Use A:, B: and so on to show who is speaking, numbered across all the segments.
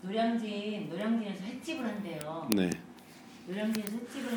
A: 노량진에서 횟집을 한대요.
B: 네.
A: 노량진에서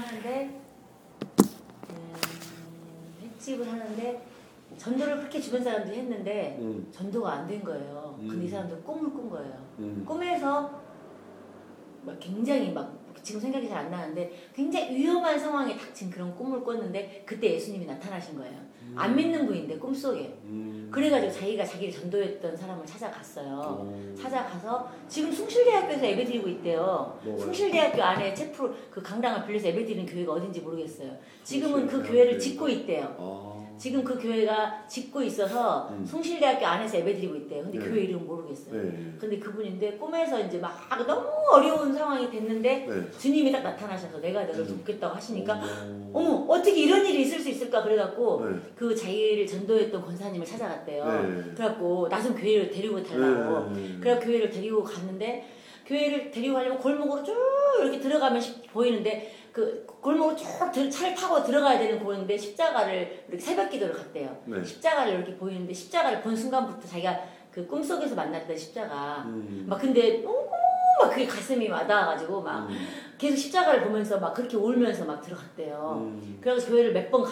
A: 횟집을 하는데 전도를 그렇게 주변 사람들이 했는데 전도가 안 된 거예요. 근데 이 사람들 꿈을 꾼 거예요. 꿈에서 막 굉장히 막 지금 생각이 잘 안 나는데 굉장히 위험한 상황에 닥친 그런 꿈을 꿨는데 그때 예수님이 나타나신 거예요. 안 믿는 분인데 꿈속에. 그래가지고 자기가 자기를 전도했던 사람을 찾아갔어요. 찾아가서 지금 숭실대학교에서 예배드리고 있대요. 숭실대학교 안에 체프로 그 강당을 빌려서 예배드리는 교회가 어딘지 모르겠어요. 지금은 그 교회를 짓고 있대요. 지금 그 교회가 짓고 있어서 숭실대학교 안에서 예배드리고 있대요. 근데 교회 이름 모르겠어요. 근데 그분인데 꿈에서 이제 막 너무 어려운 상황이 됐는데 주님이 딱 나타나셔서 내가 너를 돕겠다고 하시니까 어머 어떻게 이런 일이 있을 수 있을까 그래갖고 그 자기를 전도했던 권사님을 찾아갔대요. 그래갖고 나 좀 교회를 데리고 달라고. 그래서 교회를 데리고 갔는데 교회를 데리고 가려면 골목으로 쭉 이렇게 들어가면 보이는데 그 골목으로 쭉 차를 타고 들어가야 되는 곳인데 십자가를 이렇게 새벽 기도를 갔대요. 십자가를 이렇게 보이는데 십자가를 본 순간부터 자기가 그 꿈속에서 만났던 십자가 막 근데 너무 막 그게 가슴이 와닿아가지고 막 계속 십자가를 보면서 막 그렇게 울면서 막 들어갔대요. 그래서 교회를 몇 번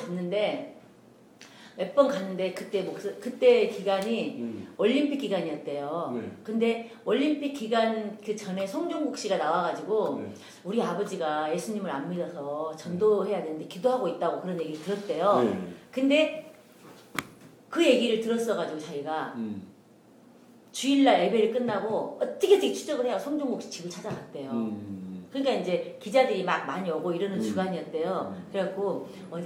A: 갔는데 그때 기간이 올림픽 기간이었대요. 근데 올림픽 기간 그 전에 송종국 씨가 나와가지고 우리 아버지가 예수님을 안 믿어서 전도해야 되는데 기도하고 있다고 그런 얘기를 들었대요. 근데 그 얘기를 들었어가지고 자기가 주일날 예배를 끝나고 어떻게 추적을 해야 송종국 씨 집을 찾아갔대요. 그러니까 이제 기자들이 막 많이 오고 이러는 주간이었대요. 그래갖고 어디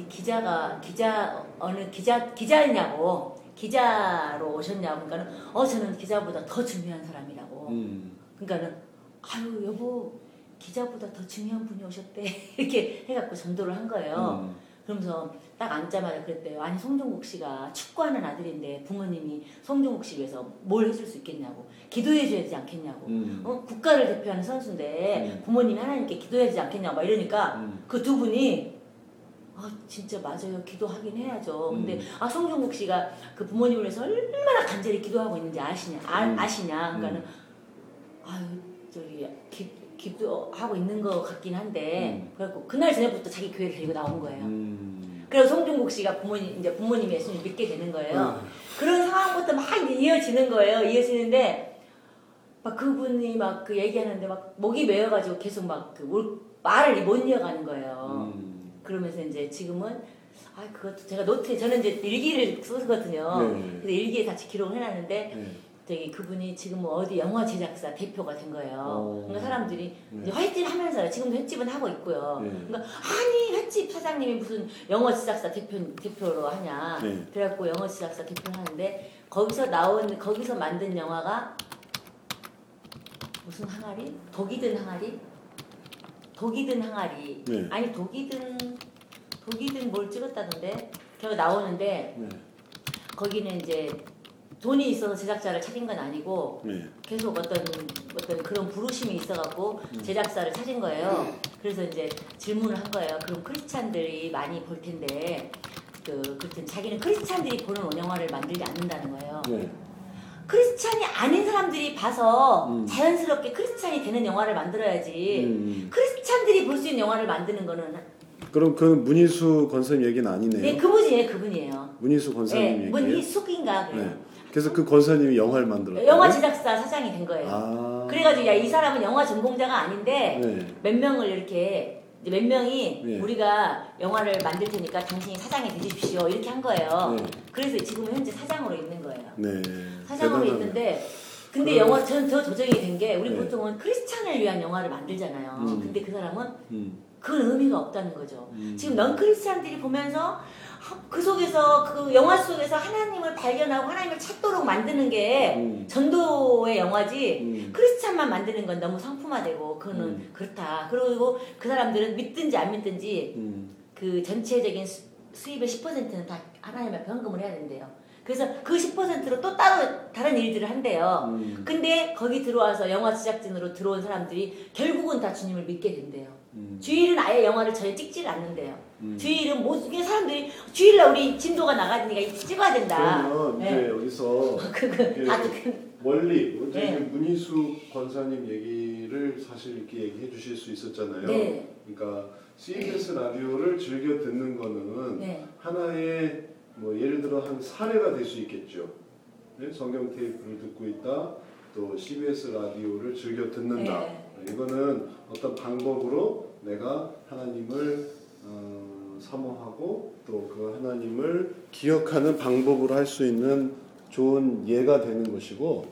A: 기자냐고 기자로 오셨냐고 그러니까는 저는 기자보다 더 중요한 사람이라고. 그러니까는 아유 여보 기자보다 더 중요한 분이 오셨대 이렇게 해갖고 전도를 한 거예요. 그러면서 딱 앉자마자 그랬대요. 아니 송종국 씨가 축구하는 아들인데 부모님이 송종국 씨 위해서 뭘 해줄 수 있겠냐고. 기도해줘야 되지 않겠냐고. 국가를 대표하는 선수인데 부모님이 하나님께 기도해야 되지 않겠냐고 막 이러니까 그 두 분이 진짜 맞아요. 기도하긴 해야죠. 근데 송종국 씨가 그 부모님을 위해서 얼마나 간절히 기도하고 있는지 아시냐. 그러니까는 아유 저기 기도하고 있는 것 같긴 한데 그래갖고 그날 저녁부터 자기 교회를 데리고 나온 거예요. 그래서 송종국 씨가 부모님이 예수님 믿게 되는 거예요. 그런 상황부터 막 이어지는 거예요. 이어지는데 막 그분이 막 그 얘기하는데 막 목이 메어가지고 계속 막 그 말을 못 이어가는 거예요. 그러면서 이제 지금은 그것도 제가 저는 이제 일기를 쓰거든요. 그래서 일기에 같이 기록을 해놨는데 그분이 지금 어디 영화 제작사 대표가 된 거예요. 그러니까 사람들이 이제 횟집 하면서 지금도 횟집은 하고 있고요. 그러니까 아니 횟집 사장님이 무슨 영화 제작사 대표로 하냐. 그래갖고 영화 제작사 대표를 하는데 거기서 만든 영화가 무슨 항아리? 독이 든 항아리. 아니 독이 든 뭘 찍었다던데. 걔가 나오는데 거기는 이제 돈이 있어서 제작자를 찾은 건 아니고 계속 어떤 그런 부르심이 있어갖고 제작사를 찾은 거예요. 그래서 이제 질문을 한 거예요. 그럼 크리스찬들이 많이 볼 텐데 그랬더니 자기는 크리스찬들이 보는 영화를 만들지 않는다는 거예요. 크리스찬이 아닌 사람들이 봐서 자연스럽게 크리스찬이 되는 영화를 만들어야지 크리스찬들이 볼 수 있는 영화를 만드는 거는
B: 그럼 그건 문희수 권사님 얘기는 아니네요.
A: 네, 그분이에요.
B: 문희수 권사님 얘기예요?
A: 문희숙인가 그래요.
B: 그래서 그 권사님이 영화를 만들었어요.
A: 영화 제작사 사장이 된 거예요. 그래가지고 이 사람은 영화 전공자가 아닌데 몇 명이 우리가 영화를 만들 테니까 당신이 사장이 되십시오 이렇게 한 거예요. 그래서 지금은 현재 사장으로 있는 거예요. 사장으로 있는데 근데 영화 저 조정이 된 게 우리 보통은 크리스찬을 위한 영화를 만들잖아요. 근데 그 사람은 그건 의미가 없다는 거죠. 지금 넌 크리스찬들이 보면서 그 속에서 그 영화 속에서 하나님을 발견하고 하나님을 찾도록 만드는 게 전도의 영화지 크리스찬만 만드는 건 너무 상품화되고 그거는 그렇다. 그리고 그 사람들은 믿든지 안 믿든지 그 전체적인 수입의 10%는 다 하나님 앞에 헌금을 해야 된대요. 그래서 그 10%로 또 따로 다른 일들을 한대요. 근데 거기 들어와서 영화 제작진으로 들어온 사람들이 결국은 다 주님을 믿게 된대요. 주일은 아예 영화를 전혀 찍질 않는데요. 주일은 모든 사람들이 주일날 우리 진도가 나가니까 찍어야 된다.
B: 그러면 이제 여기서 원리,
A: 네.
B: 문희수 권사님 얘기를 사실 이렇게 얘기해 주실 수 있었잖아요.
A: 네.
B: 그러니까 CBS 라디오를 즐겨 듣는 거는
A: 네.
B: 하나의 뭐 예를 들어 한 사례가 될 수 있겠죠. 네? 성경 테이프를 듣고 있다, 또 CBS 라디오를 즐겨 듣는다.
A: 네.
B: 이거는 어떤 방법으로 내가 하나님을 사모하고 또 그 하나님을 기억하는 방법으로 할 수 있는 좋은 예가 되는 것이고,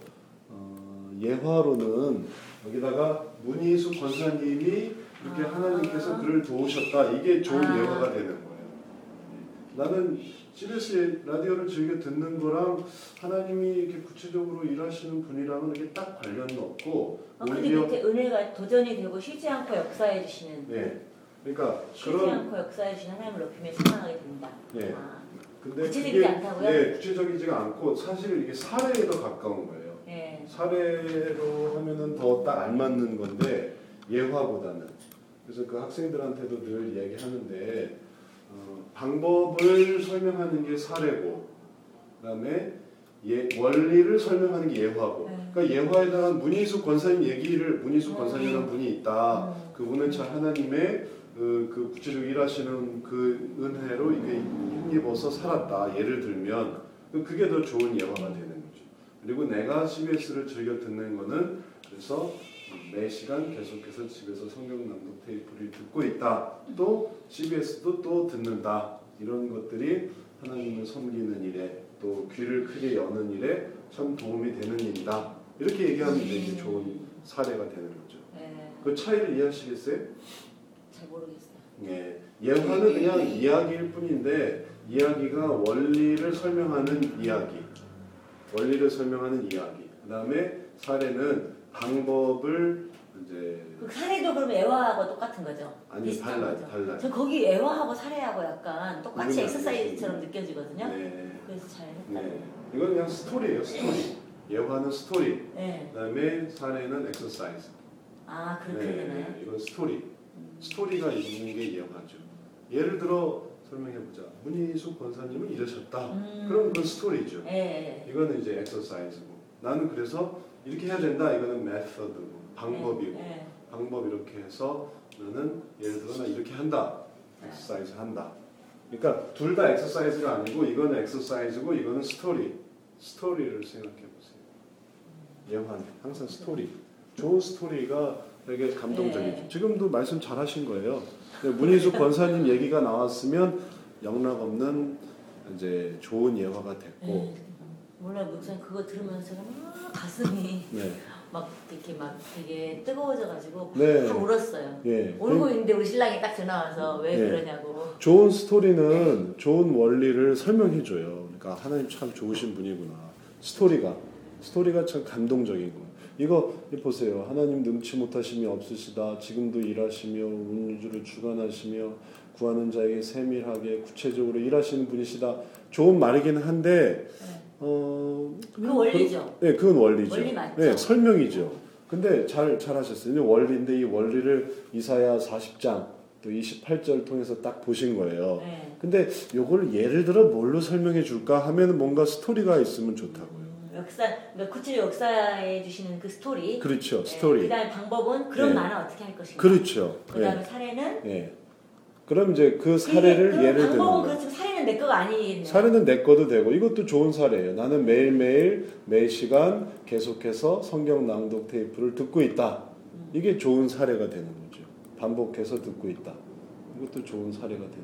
B: 예화로는 여기다가 문희수 권사님이 이렇게 하나님께서 그를 도우셨다, 이게 좋은 예화가 되는 거예요. 나는 CBS 라디오를 즐겨 듣는 거랑 하나님이 이렇게 구체적으로 일하시는 분이랑은 이게 딱 관련은 없고,
A: 근데 이렇게 은혜가 도전이 되고 쉬지 않고 역사해 주시는.
B: 네. 그러니까
A: 쉬지 않고 역사해 주시는 하나님을 높이며 찬양하게 됩니다.
B: 네. 근데
A: 구체적이지 않다고요?
B: 네, 구체적이지가 않고 사실 이게 사례에 더 가까운 거예요.
A: 네.
B: 사례로 하면은 더 딱 알맞는 건데 예화보다는. 그래서 그 학생들한테도 늘 얘기하는데 방법을 설명하는 게 사례고, 그다음에 원리를 설명하는 게 예화고.
A: 네.
B: 그러니까 예화에다가 문희수 권사님 얘기를, 문희수 권사님이라는 분이 있다. 그분은 참 하나님의 그 구체적으로 일하시는 그 은혜로 이게 힘입어서 살았다. 예를 들면 그게 더 좋은 예화가 되는 거죠. 그리고 내가 CBS를 즐겨 듣는 거는 그래서 매 시간 계속해서 집에서 성경 낭독 테이프를 듣고 있다. 또 CBS도 또 듣는다. 이런 것들이 하나님을 섬기는 일에 또 귀를 크게 여는 일에 참 도움이 되는 일이다. 이렇게 얘기하면 이제 좋은 사례가 되는 거죠. 그 차이를 이해하시겠어요?
A: 잘 모르겠어요.
B: 예, 예화는 그냥 이야기일 뿐인데 이야기가 원리를 설명하는 이야기, 원리를 설명하는 이야기. 그다음에 사례는 방법을 이제.
A: 그 사례도 그럼 애화하고 똑같은 거죠?
B: 아니 달라요.
A: 저 거기 애화하고 사례하고 약간 똑같이 엑서사이즈처럼 느껴지거든요.
B: 네.
A: 그래서 잘 헷갈려요.
B: 네. 이건 그냥 스토리예요. 스토리. 예화는 스토리.
A: 네.
B: 그다음에 사례는 엑서사이즈.
A: 그렇게 되나요?
B: 이건 스토리. 스토리가 있는 게 예화죠. 예를 들어 설명해보자. 문희수 권사님은 이러셨다. 그럼 그건 스토리죠.
A: 네.
B: 이거는 이제 엑서사이즈고. 나는 그래서 이렇게 해야 된다. 이거는 메서드고 방법이고. 방법 이렇게 해서 나는 예를 들어 나 이렇게 한다. 엑서사이즈 한다. 그러니까 둘 다 엑서사이즈가 아니고 이거는 엑서사이즈고 이거는 스토리. 스토리를 생각해보세요. 예화는 항상 스토리. 좋은 스토리가 되게 감동적이죠. 지금도 말씀 잘하신 거예요. 문희수 권사님 얘기가 나왔으면 영락 없는 이제 좋은 예화가 됐고.
A: 몰라, 목사님 그거 들으면서 제가 막 가슴이 막 이렇게 막 되게 뜨거워져가지고 막 울었어요. 울고 있는데 우리 신랑이 딱 전화 와서 왜 그러냐고.
B: 좋은 스토리는 좋은 원리를 설명해줘요. 그러니까 하나님 참 좋으신 분이구나. 스토리가 참 감동적인 거. 이거 보세요. 하나님 능치 못하심이 없으시다. 지금도 일하시며 우주를 주관하시며 구하는 자에게 세밀하게 구체적으로 일하시는 분이시다. 좋은 말이긴 한데
A: 그 원리죠.
B: 네, 그건 원리죠.
A: 원리 맞죠.
B: 네, 설명이죠. 근데 잘 하셨어요. 원리인데 이 원리를 이사야 40장 또 28절 통해서 딱 보신 거예요. 근데 요걸 예를 들어 뭘로 설명해 줄까 하면 뭔가 스토리가 있으면 좋다고요.
A: 그러니까 구체적 역사해 주시는 그 스토리.
B: 그렇죠. 스토리.
A: 그다음에 방법은 그럼 나는 어떻게 할 것인가.
B: 그렇죠.
A: 그다음에 사례는.
B: 그럼 이제 그 사례를 예를 들면.
A: 방법은 그렇지만 사례는 내 거가 아니겠네요.
B: 사례는 내 거도 되고 이것도 좋은 사례예요. 나는 매일매일 매 시간 계속해서 성경 낭독 테이프를 듣고 있다. 이게 좋은 사례가 되는 거죠. 반복해서 듣고 있다. 이것도 좋은 사례가 되는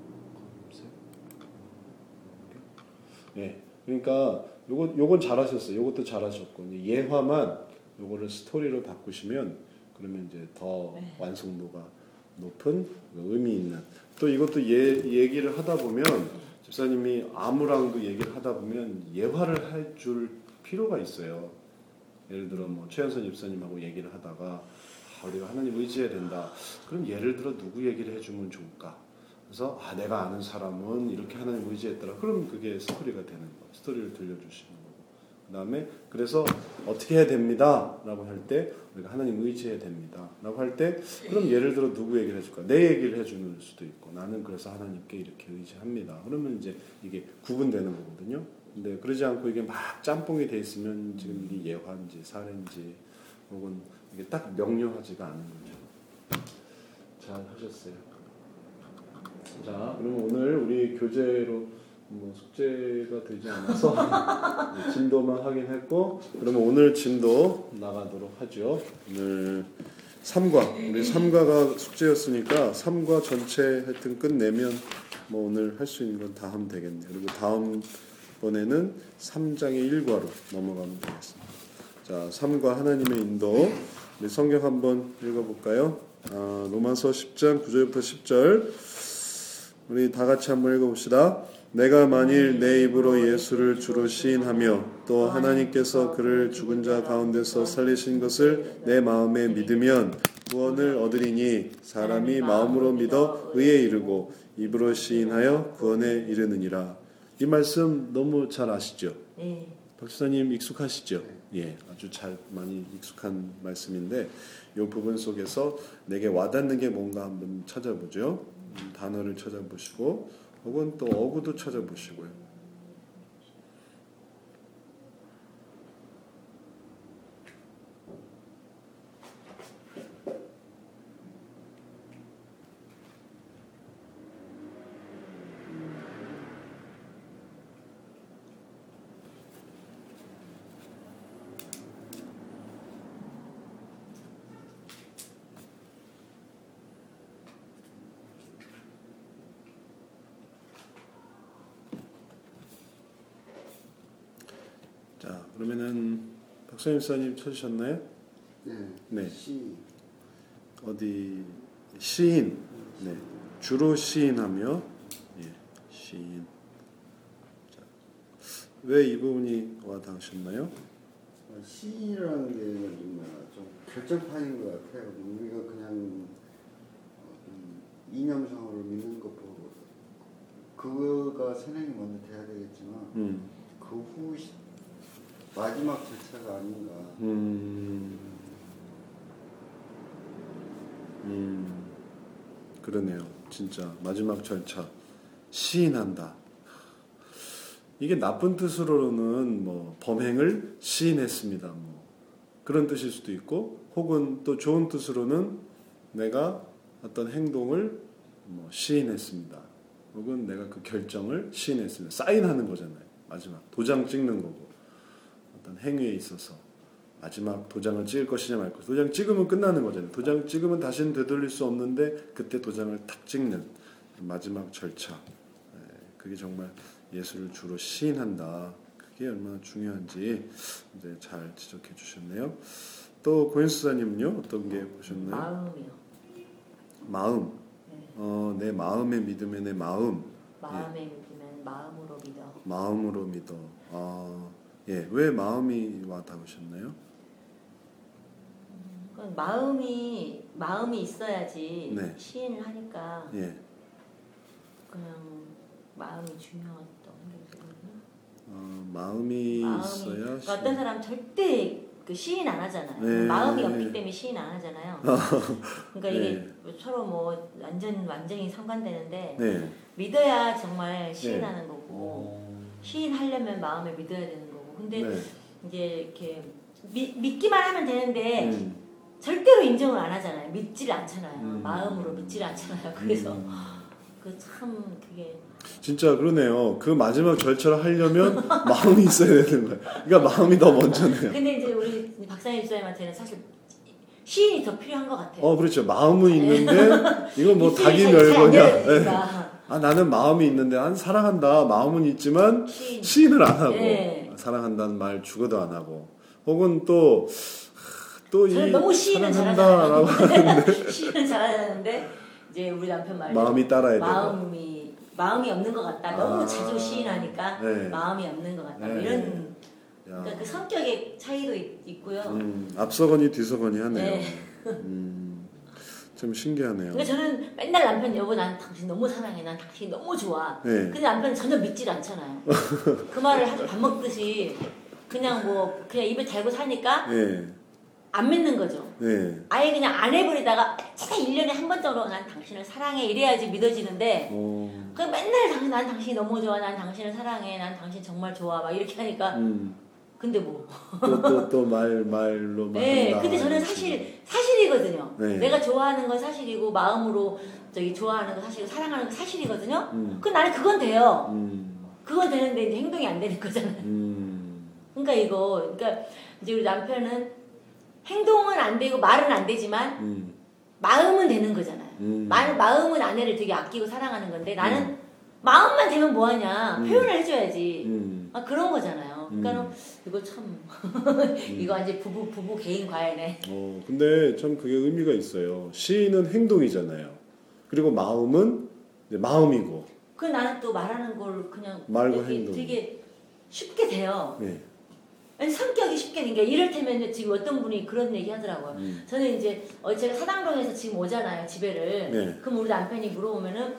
B: 거예요. 그러니까 요건 잘하셨어요. 요것도 잘하셨고 예화만 요거를 스토리로 바꾸시면 그러면 이제 더 완성도가 높은 의미 있는. 또 이것도 얘기를 하다 보면 집사님이 아무랑도 얘기를 하다 보면 예화를 해줄 필요가 있어요. 예를 들어 뭐 최현선 집사님하고 얘기를 하다가 우리가 하나님 의지해야 된다. 그럼 예를 들어 누구 얘기를 해주면 좋을까? 그래서 내가 아는 사람은 이렇게 하나님 의지했더라. 그럼 그게 스토리가 되는 거예요. 스토리를 들려주시는 거고. 그 다음에 그래서 어떻게 해야 됩니다. 라고 할 때 우리가 하나님 의지해야 됩니다. 라고 할 때 그럼 예를 들어 누구 얘기를 해줄까? 내 얘기를 해주는 수도 있고 나는 그래서 하나님께 이렇게 의지합니다. 그러면 이제 이게 구분되는 거거든요. 근데 그러지 않고 이게 막 짬뽕이 돼 있으면 지금 이게 예화인지 사례인지 혹은 이게 딱 명료하지가 않은 거죠. 잘 하셨어요. 자, 그러면 오늘 우리 교재로 뭐 숙제가 되지 않아서 진도만 하긴 했고, 그러면 오늘 진도 나가도록 하죠. 오늘 3과, 우리 3과가 숙제였으니까 3과 전체 하여튼 끝내면 뭐 오늘 할 수 있는 건 다 하면 되겠네요. 그리고 다음 번에는 3장의 1과로 넘어가면 되겠습니다. 자, 3과 하나님의 인도. 우리 성경 한번 읽어볼까요? 로마서 10장 9절부터 10절. 우리 다 같이 한번 읽어봅시다. 내가 만일 내 입으로 예수를 주로 시인하며 또 하나님께서 그를 죽은 자 가운데서 살리신 것을 내 마음에 믿으면 구원을 얻으리니 사람이 마음으로 믿어 의에 이르고 입으로 시인하여 구원에 이르느니라. 이 말씀 너무 잘 아시죠?
A: 네.
B: 박사님 익숙하시죠? 예, 아주 잘 많이 익숙한 말씀인데 이 부분 속에서 내게 와닿는 게 뭔가 한번 찾아보죠. 단어를 찾아보시고 혹은 또 어구도 찾아보시고요. 자, 그러면은 박사님 사님 찾으셨나요?
C: 네. 시.
B: 어디 시인. 네. 주로 시인하며 예, 시인. 자, 왜 이 부분이 와닿으셨나요?
C: 시인이라는 게 좀 결정판인 것 같아요. 우리가 그냥 이념상으로 믿는 것보다 그거가 선행이 먼저 돼야 되겠지만 그 후 마지막 절차가 아닌가.
B: 그러네요. 진짜 마지막 절차 시인한다. 이게 나쁜 뜻으로는 뭐 범행을 시인했습니다. 뭐 그런 뜻일 수도 있고, 혹은 또 좋은 뜻으로는 내가 어떤 행동을 뭐 시인했습니다. 혹은 내가 그 결정을 시인했습니다. 사인하는 거잖아요. 마지막 도장 찍는 거고. 어떤 행위에 있어서 마지막 도장을 찍을 것이냐 말 것이냐. 도장 찍으면 끝나는 거잖아요. 도장 찍으면 다시는 되돌릴 수 없는데 그때 도장을 탁 찍는 마지막 절차. 그게 정말 예수를 주로 시인한다. 그게 얼마나 중요한지 이제 잘 지적해 주셨네요. 또 고인수사님은요, 어떤 게 보셨나요?
A: 마음이요.
B: 마음.
A: 네.
B: 내 마음에 믿으면 내 마음.
A: 마음에 믿으면 마음으로 믿어.
B: 마음으로 믿어. 예, 왜 마음이 와 닿으셨나요?
A: 마음이 있어야지
B: 네.
A: 시인을 하니까
B: 예.
A: 그냥 마음이 중요했던 게
B: 마음이 있어야.
A: 그러니까 어떤 사람 절대 그 시인 안 하잖아요.
B: 네.
A: 마음이 없기 때문에 시인 안 하잖아요. 그러니까 이게
B: 네.
A: 서로 뭐 완전히 상관되는데
B: 네.
A: 믿어야 정말 시인하는
B: 네.
A: 거고 시인하려면 마음에 믿어야 되는 거고. 근데
B: 네.
A: 이제 이렇게 믿기만 하면 되는데 절대로 인정을 안 하잖아요. 믿지를 않잖아요. 마음으로 믿지를 않잖아요. 그래서 그 참 그게
B: 진짜 그러네요. 그 마지막 절차를 하려면 마음이 있어야 되는 거예요. 그러니까 마음이 더 먼저네요.
A: 근데 이제 우리 박사님 집사님한테는 사실 시인이 더 필요한 것 같아요.
B: 그렇죠. 마음은 있는데 이건 뭐 닭이 멸거냐. 네. 나는 마음이 있는데 사랑한다. 마음은 있지만 시인을 안 하고 사랑한다는 말 죽어도 안 하고, 혹은 또 이
A: 너무 시인은
B: 사랑한다라고 하는데
A: 시인은 잘하는데 이제 우리 남편 말로
B: 마음이 따라야
A: 마음이 없는 것 같다. 너무 자주 시인하니까
B: 네.
A: 마음이 없는 것 같다.
B: 네.
A: 이런 그러니까 그 성격의 차이도 있고요.
B: 앞서거니 뒤서거니 하네요.
A: 네.
B: 좀 신기하네요.
A: 그러니까 저는 맨날 남편 여보 난 당신 너무 사랑해. 난 당신 너무 좋아.
B: 네.
A: 근데 남편은 전혀 믿질 않잖아요. 그 말을 하도 밥 먹듯이 그냥 입에 달고 사니까
B: 네.
A: 안 믿는 거죠.
B: 네.
A: 아예 그냥 안 해버리다가 진짜 1년에 한 번 정도 난 당신을 사랑해 이래야지 믿어지는데 그냥 맨날 난 당신이 너무 좋아, 난 당신을 사랑해, 난 당신 정말 좋아, 막 이렇게 하니까. 근데 뭐.
B: 또 말로 막.
A: 네, 근데 저는 사실이거든요.
B: 네.
A: 내가 좋아하는 건 사실이고, 마음으로 좋아하는 건 사실이고, 사랑하는 건 사실이거든요. 나는 그건 돼요. 그건 되는데 이제 행동이 안 되는 거잖아요. 그러니까 이제 우리 남편은 행동은 안 되고 말은 안 되지만 마음은 되는 거잖아요. 마음은 아내를 되게 아끼고 사랑하는 건데 나는 마음만 되면 뭐하냐 표현을 해줘야지. 그런 거잖아요. 그러니까 이거 참 이거 완전 부부 개인 과외네.
B: 근데 참 그게 의미가 있어요. 시인은 행동이잖아요. 그리고 마음은 이제 마음이고.
A: 그 나는 또 말하는 걸 그냥
B: 말과 행동.
A: 되게 쉽게 돼요.
B: 네.
A: 아니, 성격이 쉽게 된 게 이를테면 지금 어떤 분이 그런 얘기 하더라고요. 저는 이제 제가 사당동에서 지금 오잖아요, 집에를.
B: 네.
A: 그럼 우리 남편이 물어보면은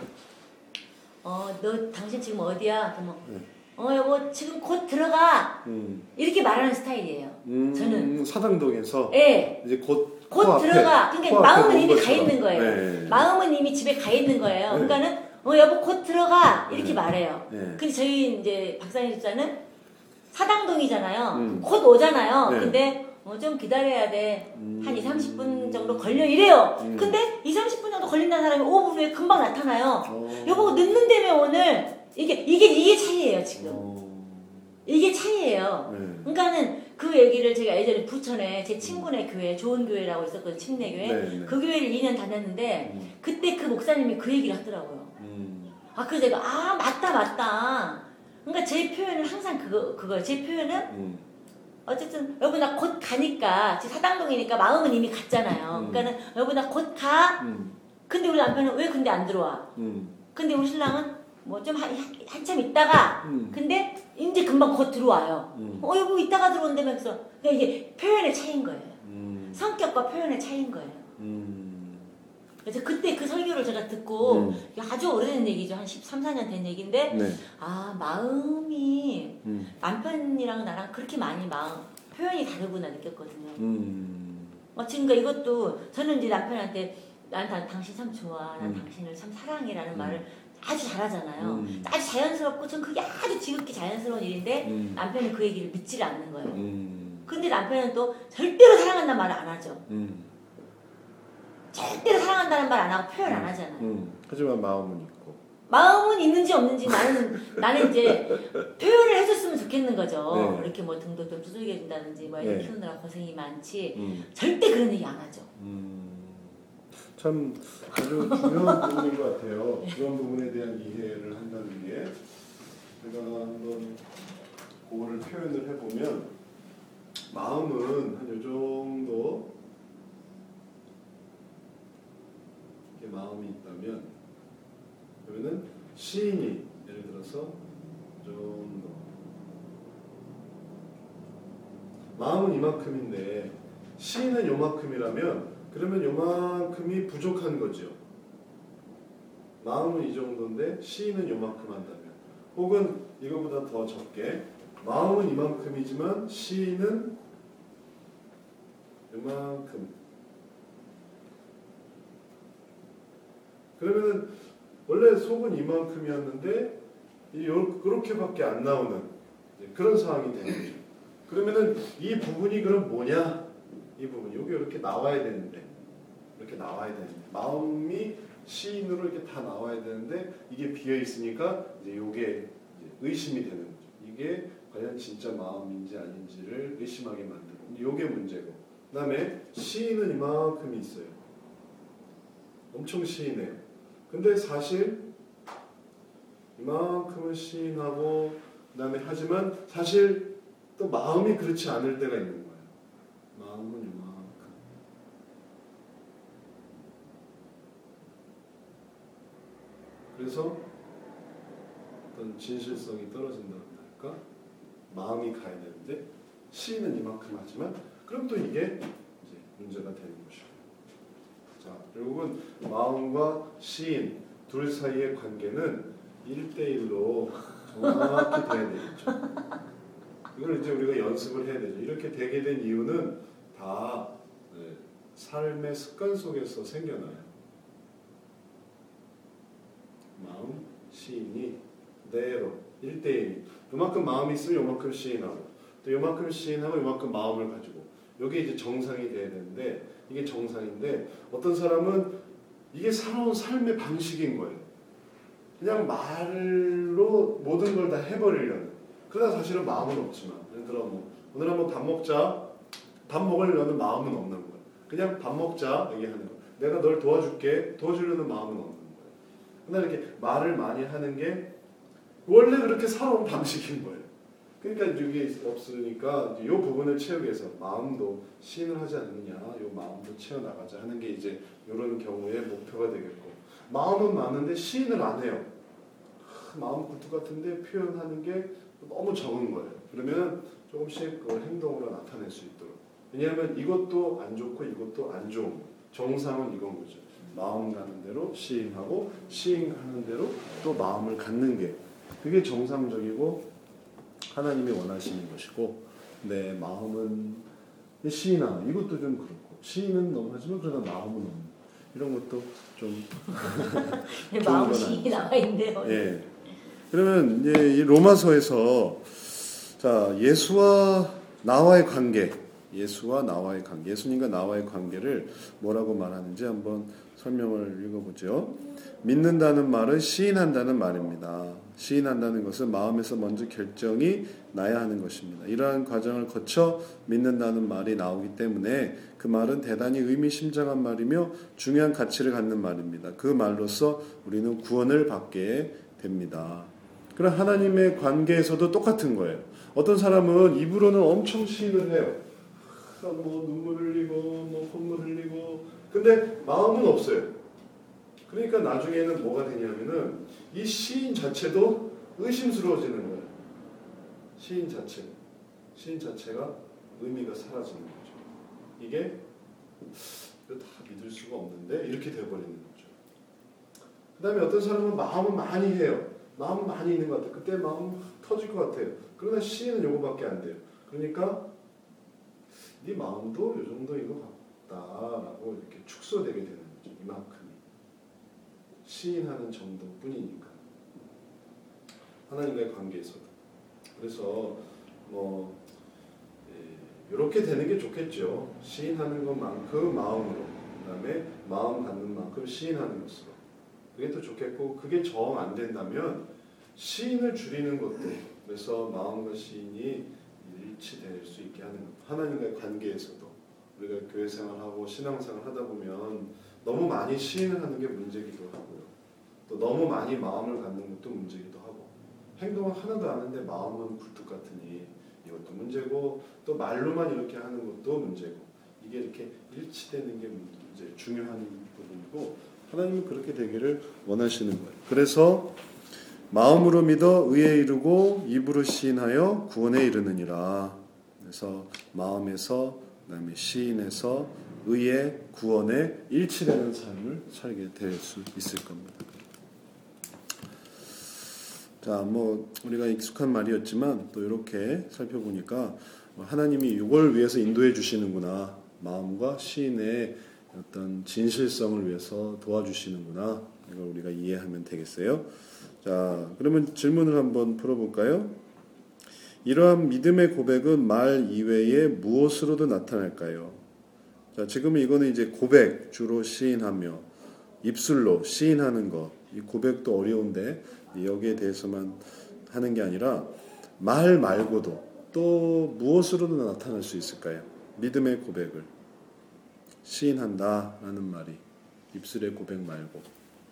A: 너 당신 지금 어디야? 그러면 여보 지금 곧 들어가. 이렇게 말하는 스타일이에요. 저는
B: 사당동에서
A: 네.
B: 이제 곧
A: 들어가. 그러니까 마음은 이미 가 있는 거예요.
B: 네.
A: 마음은 이미 집에 가 있는 거예요.
B: 네.
A: 그러니까는 여보 곧 들어가 이렇게 말해요.
B: 네.
A: 근데 저희 이제 박사님 집사는 사당동이잖아요. 곧 오잖아요.
B: 네.
A: 근데 좀 기다려야 돼. 한 20-30분 정도 걸려 이래요. 근데 20-30분 정도 걸린다는 사람이 5분 후에 금방 나타나요. 여보 늦는다며 오늘. 이게 차이예요 지금. 이게 차이예요. 그러니까는 그 얘기를 제가 예전에 부천에 제 친구네 교회 좋은 교회라고 있었거든요. 침례교회.
B: 네.
A: 그 교회를 2년 다녔는데 그때 그 목사님이 그 얘기를 하더라고요. 그래서 제가 맞다. 그러니까 제 표현은 항상 그거예요. 제 표현은 어쨌든 여보 나 곧 가니까 지금 사당동이니까 마음은 이미 갔잖아요. 그러니까는 여보 나 곧 가. 근데 우리 남편은 왜 근데 안 들어와? 근데 우리 신랑은 뭐 좀 한참 있다가 근데 이제 금방 곧 들어와요. 여보 이따가 들어온다면서. 그러니까 이게 표현의 차이인 거예요. 성격과 표현의 차이인 거예요. 그래서 그때 그 설교를 제가 듣고 아주 오래된 얘기죠. 한 13-14년 된 얘기인데
B: 네.
A: 마음이 남편이랑 나랑 그렇게 많이 표현이 다르구나 느꼈거든요. 지금 이것도 저는 이제 남편한테 난 당신 참 좋아. 난 당신을 참 사랑해라는 말을 아주 잘하잖아요. 아주 자연스럽고 전 그게 아주 지극히 자연스러운 일인데 남편은 그 얘기를 믿지를 않는 거예요. 근데 남편은 또 절대로 사랑한다는 말을 안 하죠. 절대로 사랑한다는 말 안 하고 표현 안 하잖아요.
B: 하지만 마음은 있고.
A: 마음은 있는지 없는지 나는 이제 표현을 해줬으면 좋겠는 거죠.
B: 네.
A: 이렇게 뭐 등도 좀 두들겨 준다든지 뭐 애들
B: 네.
A: 키우느라 고생이 많지. 절대 그런 얘기 안 하죠.
B: 참 아주 중요한 부분인 것 같아요. 그런 부분에 대한 이해를 한다는 게 제가 한번 그거를 표현을 해보면 마음은 한 요 정도 이렇게 마음이 있다면 그러면은 시인이 예를 들어서 좀 마음은 이만큼인데 시인은 요만큼이라면 그러면 요만큼이 부족한 거죠. 마음은 이 정도인데 시인은 요만큼 한다면 혹은 이거보다 더 적게 마음은 이만큼이지만 시인은 요만큼 그러면은 원래 속은 이만큼이었는데 그렇게밖에 안 나오는 그런 상황이 되는 거죠. 그러면은 이 부분이 그럼 뭐냐? 이 부분 여기 이렇게 나와야 되는데 이렇게 나와야 되는데 마음이 시인으로 이렇게 다 나와야 되는데 이게 비어 있으니까 이제 요게 의심이 되는 거죠. 이게 과연 진짜 마음인지 아닌지를 의심하게 만드는 요게 문제고 그다음에 시인은 이만큼이 있어요. 엄청 시인해요. 근데 사실 이만큼은 시인하고 그다음에 하지만 사실 또 마음이 그렇지 않을 때가 있는 거예요. 마음은 이만큼. 그래서 어떤 진실성이 떨어진다고 할까? 마음이 가야 되는데 시인은 이만큼 하지만 그럼 또 이게 이제 문제가 되는 것이고. 자, 결국은 마음과 시인 둘 사이의 관계는 1대1로 정확히 돼야 되겠죠. 이걸 이제 우리가 연습을 해야 되죠. 이렇게 되게 된 이유는 다 삶의 습관 속에서 생겨나요. 마음, 시 시인이 그대로 1대1 요만큼 마음이 있으면 요만큼 시인하고 또 요만큼 시인하고 요만큼 마음을 가지고 이게 이제 정상이 돼야 되는데 이게 정상인데 어떤 사람은 이게 살아온 삶의 방식인 거예요. 그냥 말로 모든 걸 다 해버리려는. 그러나 사실은 마음은 없지만 예를 들어 뭐 오늘 한번 밥 먹자. 밥 먹으려는 마음은 없는 거예요. 그냥 밥 먹자 얘기하는 거예요. 내가 널 도와줄게. 도와주려는 마음은 없는 거예요. 그러나 이렇게 말을 많이 하는 게 원래 그렇게 살아온 방식인 거예요. 그러니까 이게 없으니까 이 부분을 채우기 위해서 마음도 시인을 하지 않느냐, 이 마음도 채워나가자 하는 게 이제 이런 경우의 목표가 되겠고 마음은 많은데 시인을 안 해요. 마음 굴뚝 같은데 표현하는 게 너무 적은 거예요. 그러면 조금씩 그걸 행동으로 나타낼 수 있도록. 왜냐하면 이것도 안 좋고 이것도 안 좋은 거예요. 정상은 이건 거죠. 마음 가는 대로 시인하고 시인하는 대로 또 마음을 갖는 게 그게 정상적이고 하나님이 원하시는 것이고 내 마음은 시인하는 이것도 좀 그렇고 시인은 너무 하지만 그러나 마음은 없는 이런 것도 좀
A: 마음 시인이 나와 있네요.
B: 예. 그러면 이제 이 로마서에서 자 예수와 나와의 관계, 예수님과 나와의 관계를 뭐라고 말하는지 한번 설명을 읽어보죠. 믿는다는 말은 시인한다는 말입니다. 시인한다는 것은 마음에서 먼저 결정이 나야 하는 것입니다. 이러한 과정을 거쳐 믿는다는 말이 나오기 때문에 그 말은 대단히 의미심장한 말이며 중요한 가치를 갖는 말입니다. 그 말로써 우리는 구원을 받게 됩니다. 그럼 하나님의 관계에서도 똑같은 거예요. 어떤 사람은 입으로는 엄청 시인을 해요. 뭐 눈물 흘리고 뭐 콧물 흘리고 근데 마음은 없어요. 그러니까 나중에는 뭐가 되냐면은 이 시인 자체도 의심스러워지는 거예요. 시인 자체가 의미가 사라지는 거죠. 이게 다 믿을 수가 없는데 이렇게 돼버리는 거죠. 그 다음에 어떤 사람은 마음은 많이 해요. 마음은 많이 있는 것 같아요. 그때 마음 터질 것 같아요. 그러나 시인은 요거밖에 안 돼요. 그러니까 네 마음도 요 정도인 것 같다라고 이렇게 축소되게 되는 거죠. 이만큼이. 시인하는 정도뿐이니까. 하나님과의 관계에서도. 그래서 뭐 이렇게 되는 게 좋겠죠. 시인하는 것만큼 마음으로. 그 다음에 마음 갖는 만큼 시인하는 것으로. 그게 또 좋겠고 그게 정 안 된다면 시인을 줄이는 것도 그래서 마음과 시인이 일치될 수 있게 하는 것. 하나님과의 관계에서도 우리가 교회 생활하고 신앙생활 하다 보면 너무 많이 시인을 하는 게 문제기도 하고요. 또 너무 많이 마음을 갖는 것도 문제기도 하고 행동을 하나도 안 하는데 마음은 굴뚝 같으니 이것도 문제고 또 말로만 이렇게 하는 것도 문제고 이게 이렇게 일치되는 게 문제 중요한 부분이고 하나님은 그렇게 되기를 원하시는 거예요. 그래서 마음으로 믿어 의에 이르고 입으로 시인하여 구원에 이르느니라. 그래서 마음에서 그다음에 시인에서 의에 구원에 일치되는 삶을 살게 될 수 있을 겁니다. 자, 뭐 우리가 익숙한 말이었지만 또 이렇게 살펴보니까 하나님이 이걸 위해서 인도해 주시는구나. 마음과 시인의 어떤 진실성을 위해서 도와주시는구나. 이걸 우리가 이해하면 되겠어요. 자, 그러면 질문을 한번 풀어볼까요? 이러한 믿음의 고백은 말 이외에 무엇으로도 나타날까요? 자, 지금 이거는 이제 고백 주로 시인하며 입술로 시인하는 것. 이 고백도 어려운데 여기에 대해서만 하는 게 아니라 말 말고도 또 무엇으로도 나타날 수 있을까요? 믿음의 고백을 시인한다라는 말이 입술의 고백 말고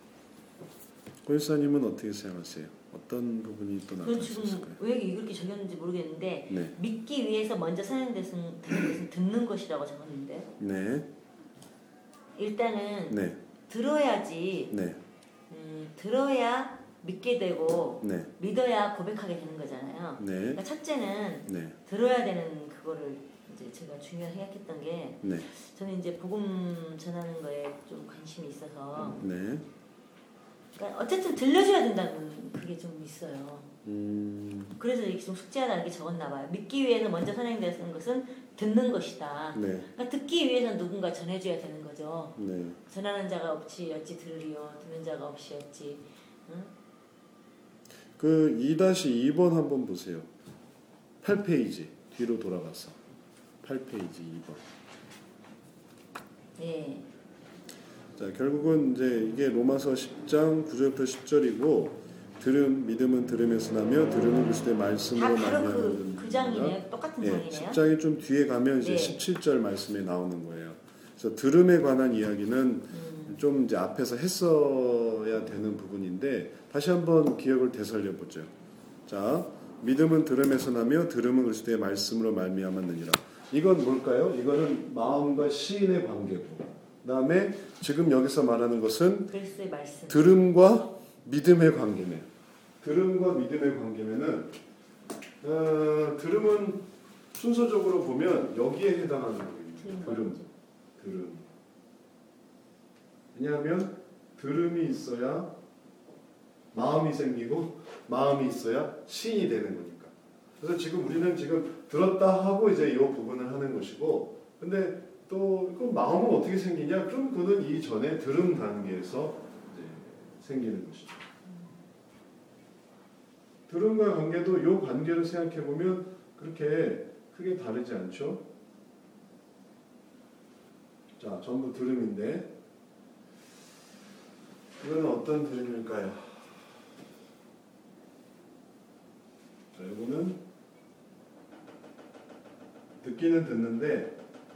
B: 고일사님은 어떻게 생각하세요? 어떤 부분이 또 나타날 수 있을까요?
A: 왜 이렇게 적였는지 모르겠는데
B: 네.
A: 믿기 위해서 먼저 사는 것은 듣는 것이라고 적었는데
B: 네.
A: 일단은
B: 네.
A: 들어야지
B: 네.
A: 들어야 믿게 되고
B: 네.
A: 믿어야 고백하게 되는 거잖아요.
B: 네.
A: 그러니까 첫째는
B: 네.
A: 들어야 되는 그거를 이제 제가 중요하게 생각했던 게
B: 네.
A: 저는 이제 복음 전하는 거에 좀 관심이 있어서
B: 네.
A: 그러니까 어쨌든 들려줘야 된다는 그게 좀 있어요. 그래서 이렇게 좀 숙제하다 이렇게 적었나 봐요. 믿기 위해서 먼저 선행되는 것은 듣는 것이다.
B: 네.
A: 그러니까 듣기 위해서는 누군가 전해줘야 되는 거죠.
B: 네.
A: 전하는 자가 없이 어찌 들으리요. 듣는 자가 없이 어찌. 응?
B: 그 2-2번 한번 보세요. 8페이지 뒤로 돌아가서 8페이지 2번.
A: 네.
B: 자, 결국은 이제 이게 로마서 10장 9절부터 10절이고 믿음은 들음에서 나며 들음은 그리스도의 말씀으로 말미암는
A: 그 장이네요. 똑같은 장이네요.
B: 10장이 좀 뒤에 가면 이제 17절 말씀에 나오는 거예요. 그래서 들음에 관한 이야기는 좀 이제 앞에서 했어야 되는 부분인데 다시 한번 기억을 되살려 보죠. 자, 믿음은 들음에서 나며 들음은 그리스도의 말씀으로 말미암았느니라. 이건 뭘까요? 이거는 마음과 시인의 관계고, 그다음에 지금 여기서 말하는 것은
A: 그리스도의 말씀.
B: 들음과 믿음의 관계네요. 들음과 믿음의 관계면은 들음은 순서적으로 보면 여기에 해당하는 거예요. 들음. 왜냐하면 들음이 있어야 마음이 생기고 마음이 있어야 신이 되는 거니까. 그래서 지금 우리는 지금 들었다 하고 이제 이 부분을 하는 것이고, 근데 또 그 마음은 어떻게 생기냐? 그럼 그는 이 전에 들음 단계에서 이제 생기는 것이죠. 들음과 관계도 이 관계를 생각해 보면 그렇게 크게 다르지 않죠? 자, 전부 들음인데 이거는 어떤 들음일까요? 자, 이거는 듣기는 듣는데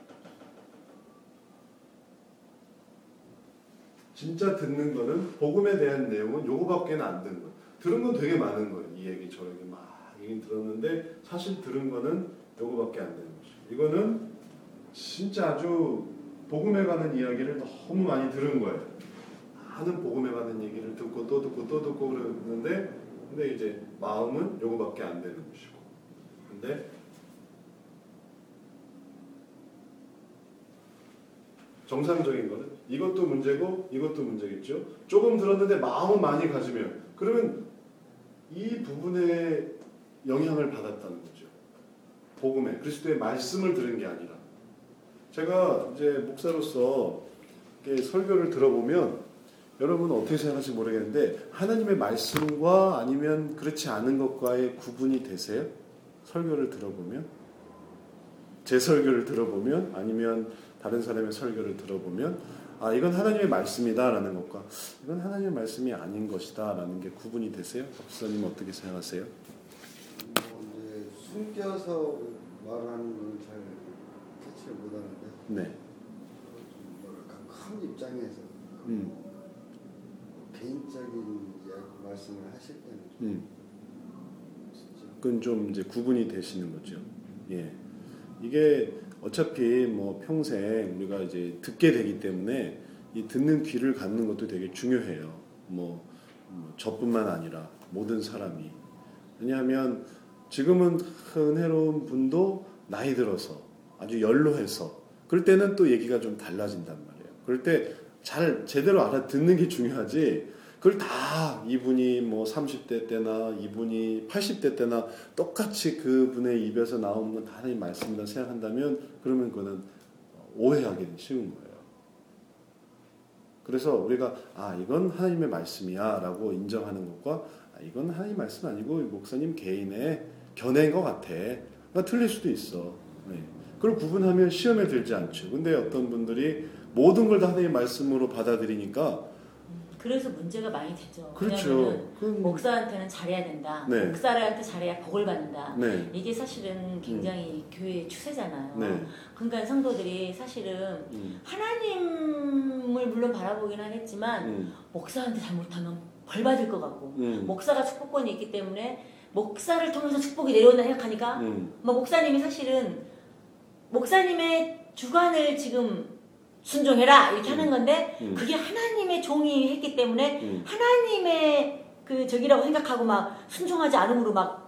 B: 진짜 듣는 거는 복음에 대한 내용은 요거밖에 안 듣는 거예요. 들은 건 되게 많은 거예요. 이 얘기 저 얘기 막 얘기 들었는데 사실 들은 거는 요거밖에 안 되는 거죠. 이거는 진짜 아주 복음에 관한 이야기를 너무 많이 들은 거예요. 많은 복음에 관한 얘기를 듣고 또 듣고 또 듣고 그러는데, 근데 이제 마음은 요거밖에 안 되는 것이고, 근데 정상적인 거는 이것도 문제고 이것도 문제겠죠. 조금 들었는데 마음은 많이 가지면 그러면 이 부분에 영향을 받았다는 거죠. 복음에 그리스도의 말씀을 들은 게 아니라. 제가 이제 목사로서 설교를 들어보면 여러분은 어떻게 생각하실지 모르겠는데 하나님의 말씀과 아니면 그렇지 않은 것과의 구분이 되세요? 설교를 들어보면? 제 설교를 들어보면 아니면 다른 사람의 설교를 들어보면 이건 하나님의 말씀이다 라는 것과 이건 하나님의 말씀이 아닌 것이다 라는 게 구분이 되세요? 박사님 어떻게 생각하세요?
C: 이제 숨겨서 말하는 건 잘 캐치를 못하는데
B: 네.
C: 뭐랄까 큰 입장에서 개인적인 말씀을 하실 때는
B: 그건 좀 이제 구분이 되시는 거죠. 예. 이게 어차피 뭐 평생 우리가 이제 듣게 되기 때문에 이 듣는 귀를 갖는 것도 되게 중요해요. 뭐 저뿐만 아니라 모든 사람이. 왜냐하면 지금은 은혜로운 분도 나이 들어서 아주 연로해서 그럴 때는 또 얘기가 좀 달라진단 말이에요. 그럴 때 잘 제대로 알아듣는 게 중요하지. 그걸 다 이분이 뭐 30대 때나 이분이 80대 때나 똑같이 그분의 입에서 나오는 건 다 하나님 말씀이다 생각한다면 그러면 그거는 오해하기는 쉬운 거예요. 그래서 우리가 이건 하나님의 말씀이야 라고 인정하는 것과 이건 하나님 말씀 아니고 목사님 개인의 견해인 것 같아. 그러니까 틀릴 수도 있어. 네. 그걸 구분하면 시험에 들지 않죠. 근데 어떤 분들이 모든 걸 다 하나님의 말씀으로 받아들이니까
A: 그래서 문제가 많이 되죠.
B: 그렇죠.
A: 목사한테는 잘해야 된다.
B: 네.
A: 목사한테 잘해야 복을 받는다.
B: 네.
A: 이게 사실은 굉장히 교회의 추세잖아요.
B: 네.
A: 그러니까 성도들이 사실은 하나님을 물론 바라보긴 하겠지만 목사한테 잘못하면 벌 받을 것 같고 목사가 축복권이 있기 때문에 목사를 통해서 축복이 내려온다 생각하니까 목사님이 사실은 목사님의 주관을 지금 순종해라 이렇게 하는 건데 그게 하나님의 종이 했기 때문에 하나님의 그 적이라고 생각하고 막 순종하지 않음으로 막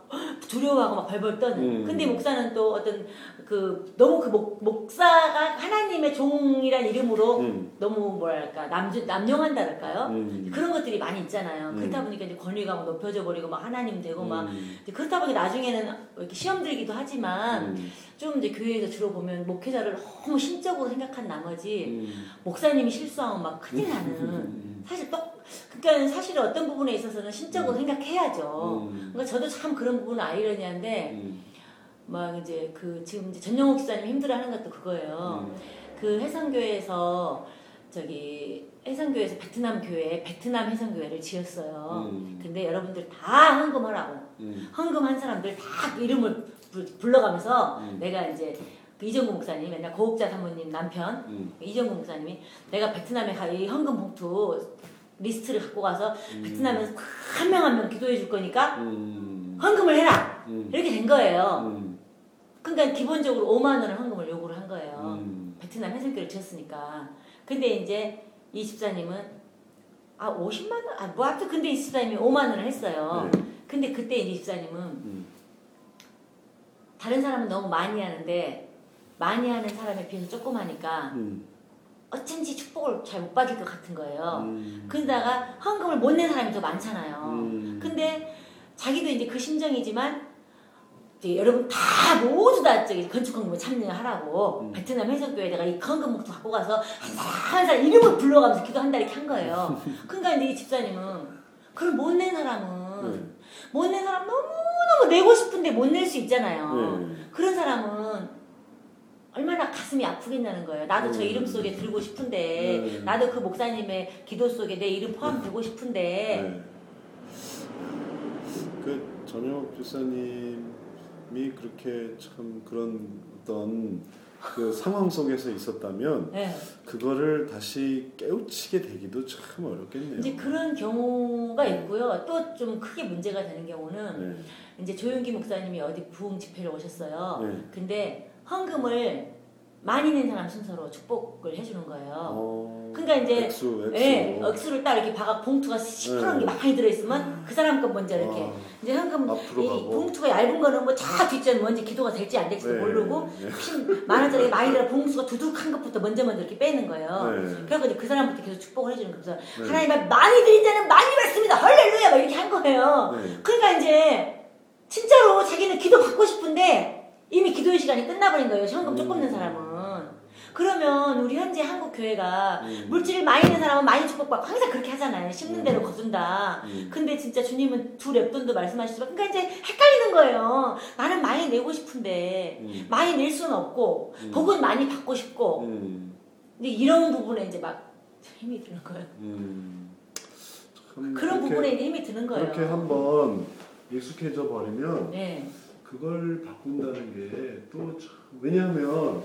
A: 막 두려워하고 막 벌벌 떠는. 근데 목사는 또 어떤 너무 목사가 하나님의 종이란 이름으로 너무 뭐랄까 남용한다랄까요? 그런 것들이 많이 있잖아요. 그렇다 보니까 이제 권위가 높여져 버리고 막 하나님 되고 막 그렇다 보니 나중에는 이렇게 시험 들기도 하지만 좀 이제 교회에서 주로 보면 목회자를 너무 신적으로 생각한 나머지 목사님이 실수하면 막 큰일 나는. 사실 그러니까 사실 어떤 부분에 있어서는 신적으로 생각해야죠. 그러니까 저도 참 그런 부분은 아이러니한데 막 이제 지금 이제 전영욱 목사님이 힘들어하는 것도 그거예요. 그 해성교회에서 해성교회에서 베트남 해성교회를 지었어요. 근데 여러분들 다 헌금하라고. 헌금한 사람들 다 이름을 불러가면서 내가 이제 이정구 목사님, 맨날 고옥자 사모님 남편 이정구 목사님이 내가 베트남에 이 헌금 봉투 리스트를 갖고 가서 베트남에서 한 명 한 명 기도해 줄 거니까 헌금을 해라 이렇게 된 거예요. 그러니까 기본적으로 5만 원을 헌금을 요구를 한 거예요. 베트남 해성교를 지었으니까. 근데 이제 이 집사님은 50만 원? 뭐 하여튼 근데 이 집사님이 5만 원을 했어요. 근데 그때 이 집사님은 다른 사람은 너무 많이 하는데 많이 하는 사람에 비해서 조금 하니까 어쩐지 축복을 잘 못 받을 것 같은 거예요. 그러다가 헌금을 못 낸 사람이 더 많잖아요. 근데 자기도 이제 그 심정이지만 여러분 다 모두 다 건축 헌금에 참여하라고 베트남 해석교회에다가 이 헌금 목도 갖고 가서 한 사람 이름을 불러가면서 기도한다 이렇게 한 거예요. 그러니까 이제 이 집사님은 그걸 못 낸 사람은 못 낸 사람 너무너무 내고 싶은데 못 낼 수 있잖아요. 그런 사람은 얼마나 가슴이 아프겠냐는 거예요. 나도 저 이름 속에 들고 싶은데 나도 그 목사님의 기도 속에 내 이름 포함되고 싶은데
B: 그 전영욱 집사님이 그렇게 참 그런 어떤 그 상황 속에서 있었다면 그거를 다시 깨우치게 되기도 참 어렵겠네요.
A: 이제 그런 경우가 있고요. 또 좀 크게 문제가 되는 경우는 이제 조용기 목사님이 어디 부흥 집회를 오셨어요. 근데 헌금을 많이 낸 사람 순서로 축복을 해주는 거예요. 그러니까 이제 액수를 딱 이렇게 봉투가 시퍼런 게 많이 들어있으면 그 사람 건 먼저 이렇게 이제 헌금 이 봉투가 얇은 거는 뭐 다 뒷전 먼저 기도가 될지 안 될지도 모르고 만 원짜리 많이 들어 봉투가 두둑한 것부터 먼저 이렇게 빼는 거예요. 그래서 이제 그 사람부터 계속 축복을 해주는 거예요. 그래서 하나님 많이 드린 자는 많이 받습니다. 할렐루야 막 이렇게 한 거예요. 그러니까 이제 진짜로 자기는 기도 받고 싶은데 이미 기도의 시간이 끝나버린 거예요. 현금 조금 낸 사람은. 그러면 우리 현재 한국 교회가 물질을 많이 낸 사람은 많이 축복받고 항상 그렇게 하잖아요. 심는 대로 거둔다. 근데 진짜 주님은 두 랩돈도 말씀하시지만 그러니까 이제 헷갈리는 거예요. 나는 많이 내고 싶은데 많이 낼 수는 없고 복은 많이 받고 싶고 근데 이런 부분에 이제 막 힘이 드는 거예요. 그런 부분에 이제 힘이 드는 거예요.
B: 그렇게 한번 익숙해져 버리면 그걸 바꾼다는 게 또 왜냐하면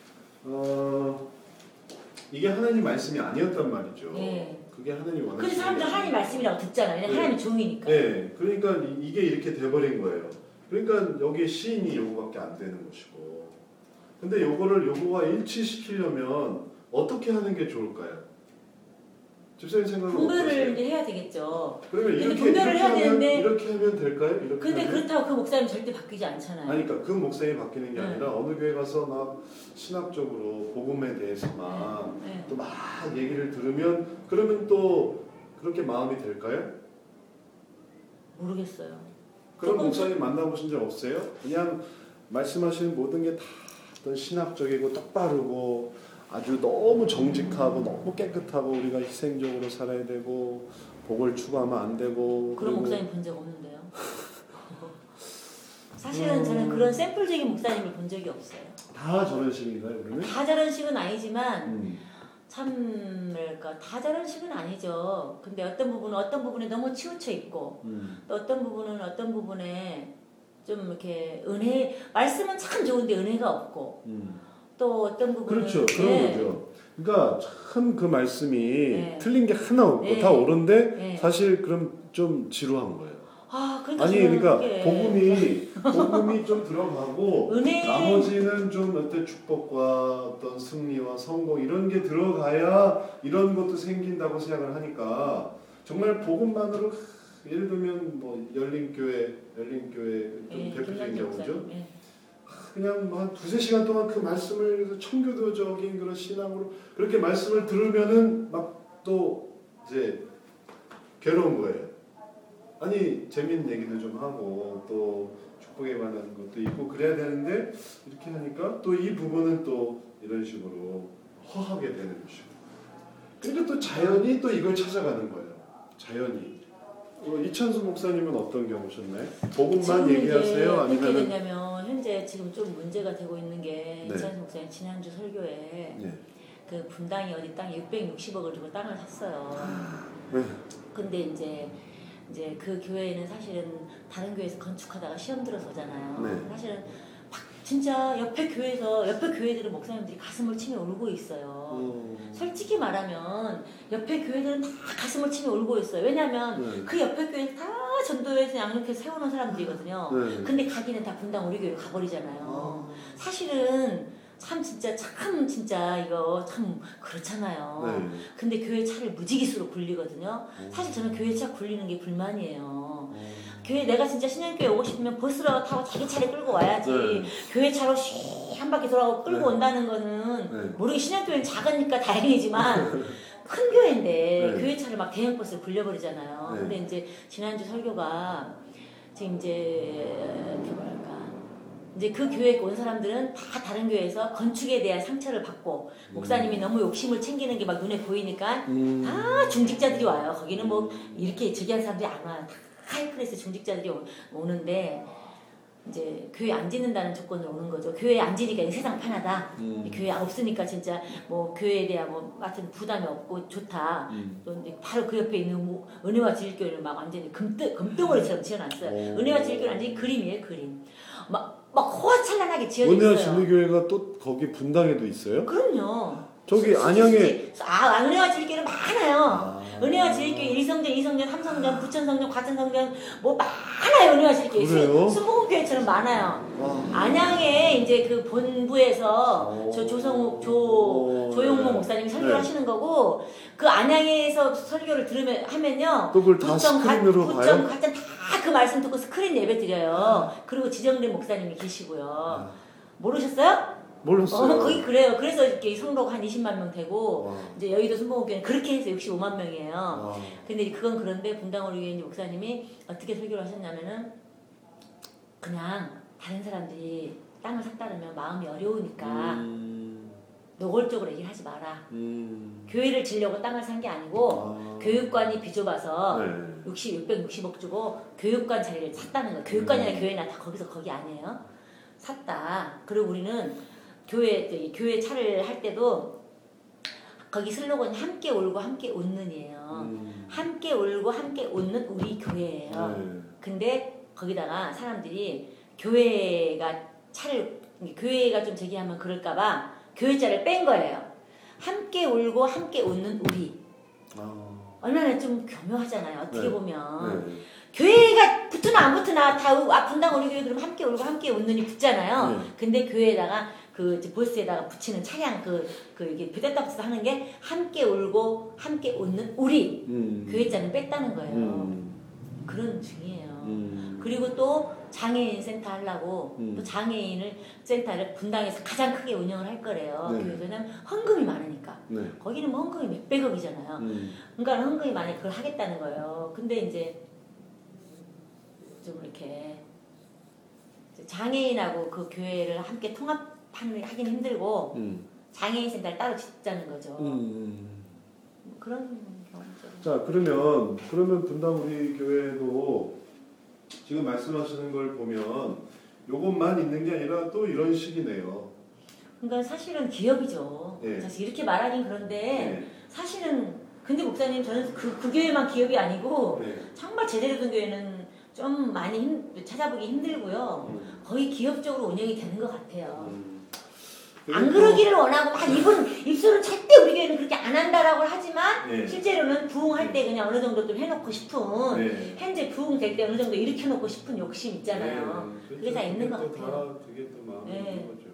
B: 이게 하나님 말씀이 아니었단 말이죠. 그게 하나님 원하시는.
A: 그래서 사람들 하나님 말씀이라고 듣잖아요. 하나님 종이니까.
B: 그러니까 이게 이렇게 돼버린 거예요. 그러니까 여기에 시인이 요거밖에 안 되는 것이고. 근데 요거가 일치시키려면 어떻게 하는 게 좋을까요? 집사님 생각은
A: 분별을 이제 해야 되겠죠.
B: 그러면
A: 근데 분별을 해야 되는데
B: 이렇게 하면 될까요? 이렇게
A: 근데 그렇다고 그 목사님 절대 바뀌지 않잖아요.
B: 아니 그러니까 그 목사님이 바뀌는 게 아니라 어느 교회 가서 막 신학적으로 복음에 대해서 막 또 막 얘기를 들으면 그러면 또 그렇게 마음이 될까요?
A: 모르겠어요.
B: 그런 목사님 만나보신 적 없어요? 그냥 말씀하시는 모든 게 다 어떤 신학적이고 똑바르고 아주 너무 정직하고 너무 깨끗하고 우리가 희생적으로 살아야 되고 복을 추구하면 안 되고
A: 그런 목사님 본 적 없는데요. 사실은 저는 그런 샘플적인 목사님을 본 적이 없어요.
B: 다 저런 식인가요, 그러면?
A: 다 저런 식은 아니지만 참 뭐랄까 다 저런 식은 아니죠. 근데 어떤 부분에 너무 치우쳐 있고 또 어떤 부분에 좀 이렇게 말씀은 참 좋은데 은혜가 없고 또 어떤 부분은
B: 그렇죠. 그런 거죠. 그러니까 참 그 말씀이 틀린 게 하나 없고 다 옳은데 사실 그럼 좀 지루한 거예요. 그러니까 복음이 좀 들어가고 나머지는 좀 어떤 축복과 어떤 승리와 성공 이런 게 들어가야 이런 것도 생긴다고 생각을 하니까 정말 복음만으로 예를 들면 뭐 열린교회 좀 대표적인 경우죠. 그냥 뭐 한 2-3시간 동안 그 말씀을 청교도적인 그런 신앙으로 그렇게 말씀을 들으면은 막 또 이제 괴로운 거예요. 아니 재밌는 얘기도 좀 하고 또 축복에 관한 것도 있고 그래야 되는데 이렇게 하니까 또 이 부분은 또 이런 식으로 허하게 되는 것이고. 그러니까 또 자연이 또 이걸 찾아가는 거예요. 자연이. 이찬수 목사님은 어떤 경우셨나요? 복음만 얘기하세요? 아니면
A: 어떻게 됐냐면 현재 지금 좀 문제가 되고 있는 게
B: 네.
A: 이찬수 목사님 지난주 설교에
B: 네.
A: 그 분당이 어디 땅에 660억을 주고 땅을 샀어요. 근데 이제 그 교회는 사실은 다른 교회에서 건축하다가 시험 들어서 오잖아요.
B: 네.
A: 사실은 막 진짜 옆에 교회들은 목사님들이 가슴을 치며 울고 있어요. 솔직히 말하면 옆에 교회들은 다 가슴을 치며 울고 있어요. 왜냐하면 그 옆에 교회는 다 전도회에서 양육해서 세워놓은 사람들이거든요. 근데 가기는 다 분당 우리 교회로 가버리잖아요. 사실은 참 진짜 이거 참 그렇잖아요. 근데 교회 차를 무지기수로 굴리거든요. 사실 저는 교회 차 굴리는 게 불만이에요. 교회 내가 진짜 신앙교회 오고 싶으면 버스로 타고 자기 차를 끌고 와야지. 교회 차로 한 바퀴 돌아가고 끌고 온다는 거는 모르게 신앙교회는 작으니까 다행이지만 큰 교회인데 교회 차를 막 대형 버스로 굴려버리잖아요. 근데 이제 지난주 설교가 지금 이제 그 교회에 온 사람들은 다 다른 교회에서 건축에 대한 상처를 받고 목사님이 너무 욕심을 챙기는 게 막 눈에 보이니까 다 중직자들이 와요. 거기는 뭐 이렇게 저기한 사람들이 안 와요. 다 하이클래스 중직자들이 오는데 이제 교회 안 짓는다는 조건으로 오는 거죠. 교회 안 지니까 세상 편하다. 교회 없으니까 진짜 뭐 교회에 대한 뭐 같은 부담이 없고 좋다. 또 이제 바로 그 옆에 있는 뭐 은혜와 진리교회는 막 완전히 금덩어리처럼 지어놨어요. 은혜와 진리교회는 완전히 그림이에요, 그림. 막 호화찬란하게 지어져 있어요.
B: 은혜와 진리교회가 또 거기 분당에도 있어요?
A: 그럼요.
B: 저기 안양에
A: 은혜와 진리교회는 많아요. 은혜와 진리교회 1성전, 2성전, 3성전, 부천성전, 과천성전 뭐 많아요. 은혜와 진리교회 순복음교회처럼 많아요. 안양에 이제 그 본부에서 저 조용모 목사님이 설교를 하시는 거고 그 안양에서 설교를 하면요.
B: 또 그걸 다 스크린으로 봐요?
A: 다 그 말씀 듣고 스크린 예배 드려요. 그리고 지정된 목사님이 계시고요. 모르셨어요?
B: 몰랐어요.
A: 거기 그래요. 그래서 이렇게 성도가 한 20만 명 되고 이제 여의도 순복음교회는 그렇게 해서 65만 명이에요. 근데 그건 그런데 분당우리 목사님이 어떻게 설교를 하셨냐면은 그냥 다른 사람들이 땅을 샀다면 마음이 어려우니까 노골적으로 얘기하지 마라. 교회를 지려고 땅을 산 게 아니고 교육관이 비좁아서 660억 주고 교육관 자리를 샀다는 거예요. 교육관이나 교회나 다 거기 아니에요. 샀다. 그리고 우리는 교회 차를 할 때도 거기 슬로건이 함께 울고 함께 웃는이에요. 함께 울고 함께 웃는 우리 교회예요. 근데 거기다가 사람들이 교회가 좀 제기하면 그럴까봐 교회자를 뺀 거예요. 함께 울고 함께 웃는 우리. 얼마나 좀 교묘하잖아요. 어떻게 보면. 교회가 붙으나 안 붙으나 다 분당 우리 교회 그러면 함께 울고 함께 웃는이 붙잖아요. 근데 교회에다가 그 버스에다가 붙이는 차량 이게 베데타버스 하는 게 함께 울고 함께 웃는 우리 교회자는 뺐다는 거예요. 그런 중이에요. 그리고 또 장애인 센터 하려고 또 장애인을 센터를 분당에서 가장 크게 운영을 할 거래요. 그래서는 헌금이 많으니까. 거기는 뭐 헌금이 몇백억이잖아요. 그러니까 헌금이 많으니까 그걸 하겠다는 거예요. 근데 이제 좀 이렇게 장애인하고 그 교회를 함께 통합하긴 힘들고 장애인 센터를 따로 짓자는 거죠. 그런 경우죠.
B: 자, 그러면 분당 우리 교회도 지금 말씀하시는 걸 보면 요것만 있는 게 아니라 또 이런 식이네요.
A: 그러니까 사실은 기업이죠. 사실 이렇게 말하긴 그런데 사실은 근데 목사님 저는 그 교회만 기업이 아니고 정말 제대로 된 교회는 좀 많이 찾아보기 힘들고요. 거의 기업적으로 운영이 되는 것 같아요. 안 그러기를 원하고 막 입술은 절대 우리 교회는 그렇게 안 한다라고 하지만 실제로는 부흥할 때 그냥 어느 정도 좀 해놓고 싶은 현재 부흥될 때 어느 정도 일으켜놓고 싶은 욕심 있잖아요. 그게 다 있는 것 같아요.
B: 되게 또 마음이 있는 거죠.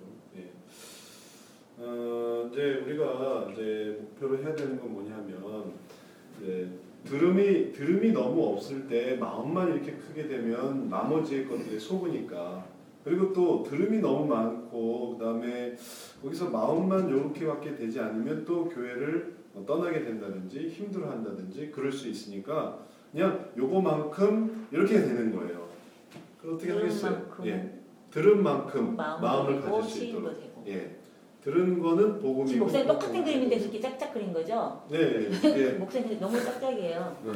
B: 이제 우리가 이제 목표로 해야 되는 건 뭐냐면 이제 들음이 너무 없을 때 마음만 이렇게 크게 되면 나머지의 것들이 속으니까. 그리고 또 들음이 너무 많고 그다음에 거기서 마음만 이렇게밖에 되지 않으면 또 교회를 떠나게 된다든지 힘들어한다든지 그럴 수 있으니까 그냥 요거만큼 이렇게 되는 거예요. 어떻게 하겠어요? 예, 들은 만큼 마음을 가질 수 있도록. 예, 들은 거는 복음이고.
A: 지금 목사님 똑같은 그림인데 이렇게 짝짝 그린 거죠?
B: 네. 예.
A: 목사님 너무 짝짝이에요.
B: 네.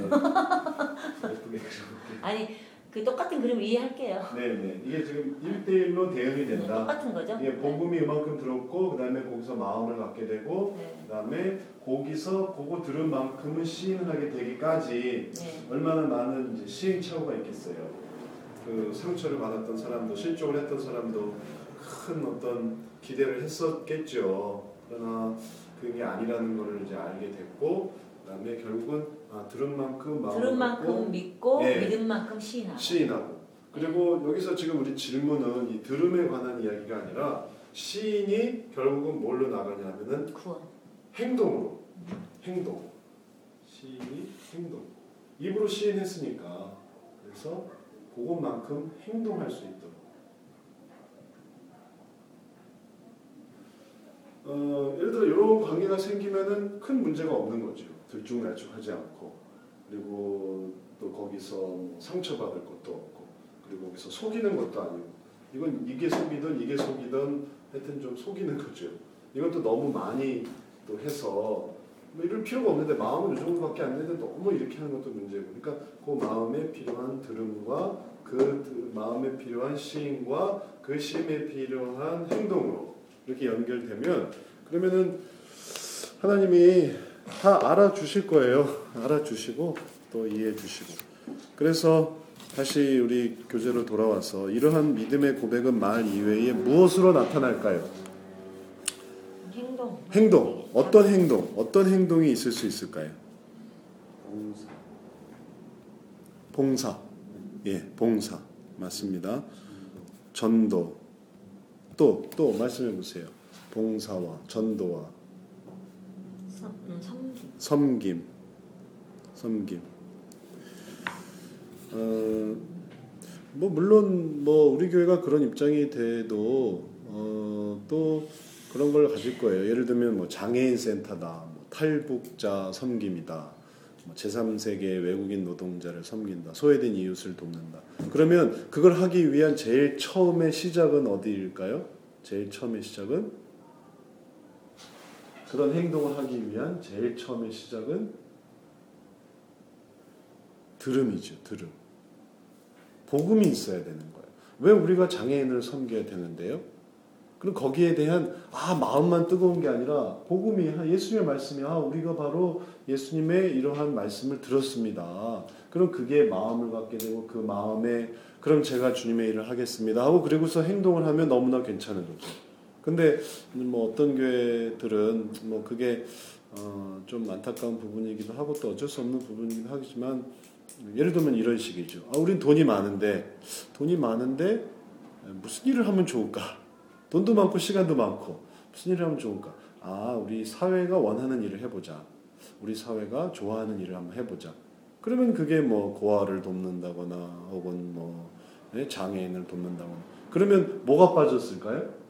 A: 아니 그 똑같은 그림을 이해할게요.
B: 네네. 이게 지금 1대1로 대응이 된다.
A: 똑같은 거죠?
B: 예, 복음이 이만큼 들었고 그다음에 거기서 마음을 갖게 되고 그다음에 거기서 그거 들은 만큼은 시인하게 되기까지 얼마나 많은 이제 시행착오가 있겠어요. 그 상처를 받았던 사람도 실족을 했던 사람도 큰 어떤 기대를 했었겠죠. 그러나 그게 아니라는 것을 이제 알게 됐고 그다음에 결국은 들은 만큼
A: 믿고 믿은 만큼 시인하고.
B: 그리고 여기서 지금 우리 질문은 이 들음에 관한 이야기가 아니라 시인이 결국은 뭘로 나가냐면은
A: 구원.
B: 행동으로. 행동. 시인이 행동. 입으로 시인했으니까 그래서 그것만큼 행동할 수 있도록. 예를 들어 이런 관계가 생기면은 큰 문제가 없는 거죠. 들쭉날쭉하지 않고 그리고 또 거기서 뭐 상처받을 것도 없고 그리고 거기서 속이는 것도 아니고 이건 이게 속이든 하여튼 좀 속이는 거죠. 이것도 너무 많이 또 해서 뭐 이럴 필요가 없는데 마음은 이 정도밖에 안 되는데 너무 이렇게 하는 것도 문제고 그러니까 그 마음에 필요한 들음과 그 마음에 필요한 시인과 그 시임에 필요한 행동으로 이렇게 연결되면 그러면은 하나님이 다 알아주실 거예요. 알아주시고 또 이해해 주시고. 그래서 다시 우리 교재로 돌아와서 이러한 믿음의 고백은 말 이외에 무엇으로 나타날까요? 행동. 어떤 행동? 어떤 행동이 있을 수 있을까요? 봉사. 예, 봉사. 맞습니다. 전도. 또 말씀해 보세요. 봉사와 전도와 섬김. 뭐 물론 뭐 우리 교회가 그런 입장이 돼도 또 그런 걸 가질 거예요. 예를 들면 뭐 장애인 센터다, 뭐 탈북자 섬김이다, 뭐 제3세계 외국인 노동자를 섬긴다, 소외된 이웃을 돕는다. 그러면 그걸 하기 위한 제일 처음의 시작은 어디일까요? 제일 처음의 시작은 그런 행동을 하기 위한 제일 처음의 시작은 들음이죠. 들음. 복음이 있어야 되는 거예요. 왜 우리가 장애인을 섬겨야 되는데요? 그럼 거기에 대한 마음만 뜨거운 게 아니라 복음이 예수님의 말씀이 우리가 바로 예수님의 이러한 말씀을 들었습니다. 그럼 그게 마음을 갖게 되고 그 마음에 그럼 제가 주님의 일을 하겠습니다 하고 그리고서 행동을 하면 너무나 괜찮은 거죠. 근데 뭐 어떤 교회들은 뭐 그게 좀 안타까운 부분이기도 하고 또 어쩔 수 없는 부분이기도 하지만 예를 들면 이런 식이죠. 우린 돈이 많은데 무슨 일을 하면 좋을까? 돈도 많고 시간도 많고 무슨 일을 하면 좋을까? 우리 사회가 원하는 일을 해보자. 우리 사회가 좋아하는 일을 한번 해보자. 그러면 그게 뭐 고아를 돕는다거나 혹은 뭐 장애인을 돕는다거나 그러면 뭐가 빠졌을까요?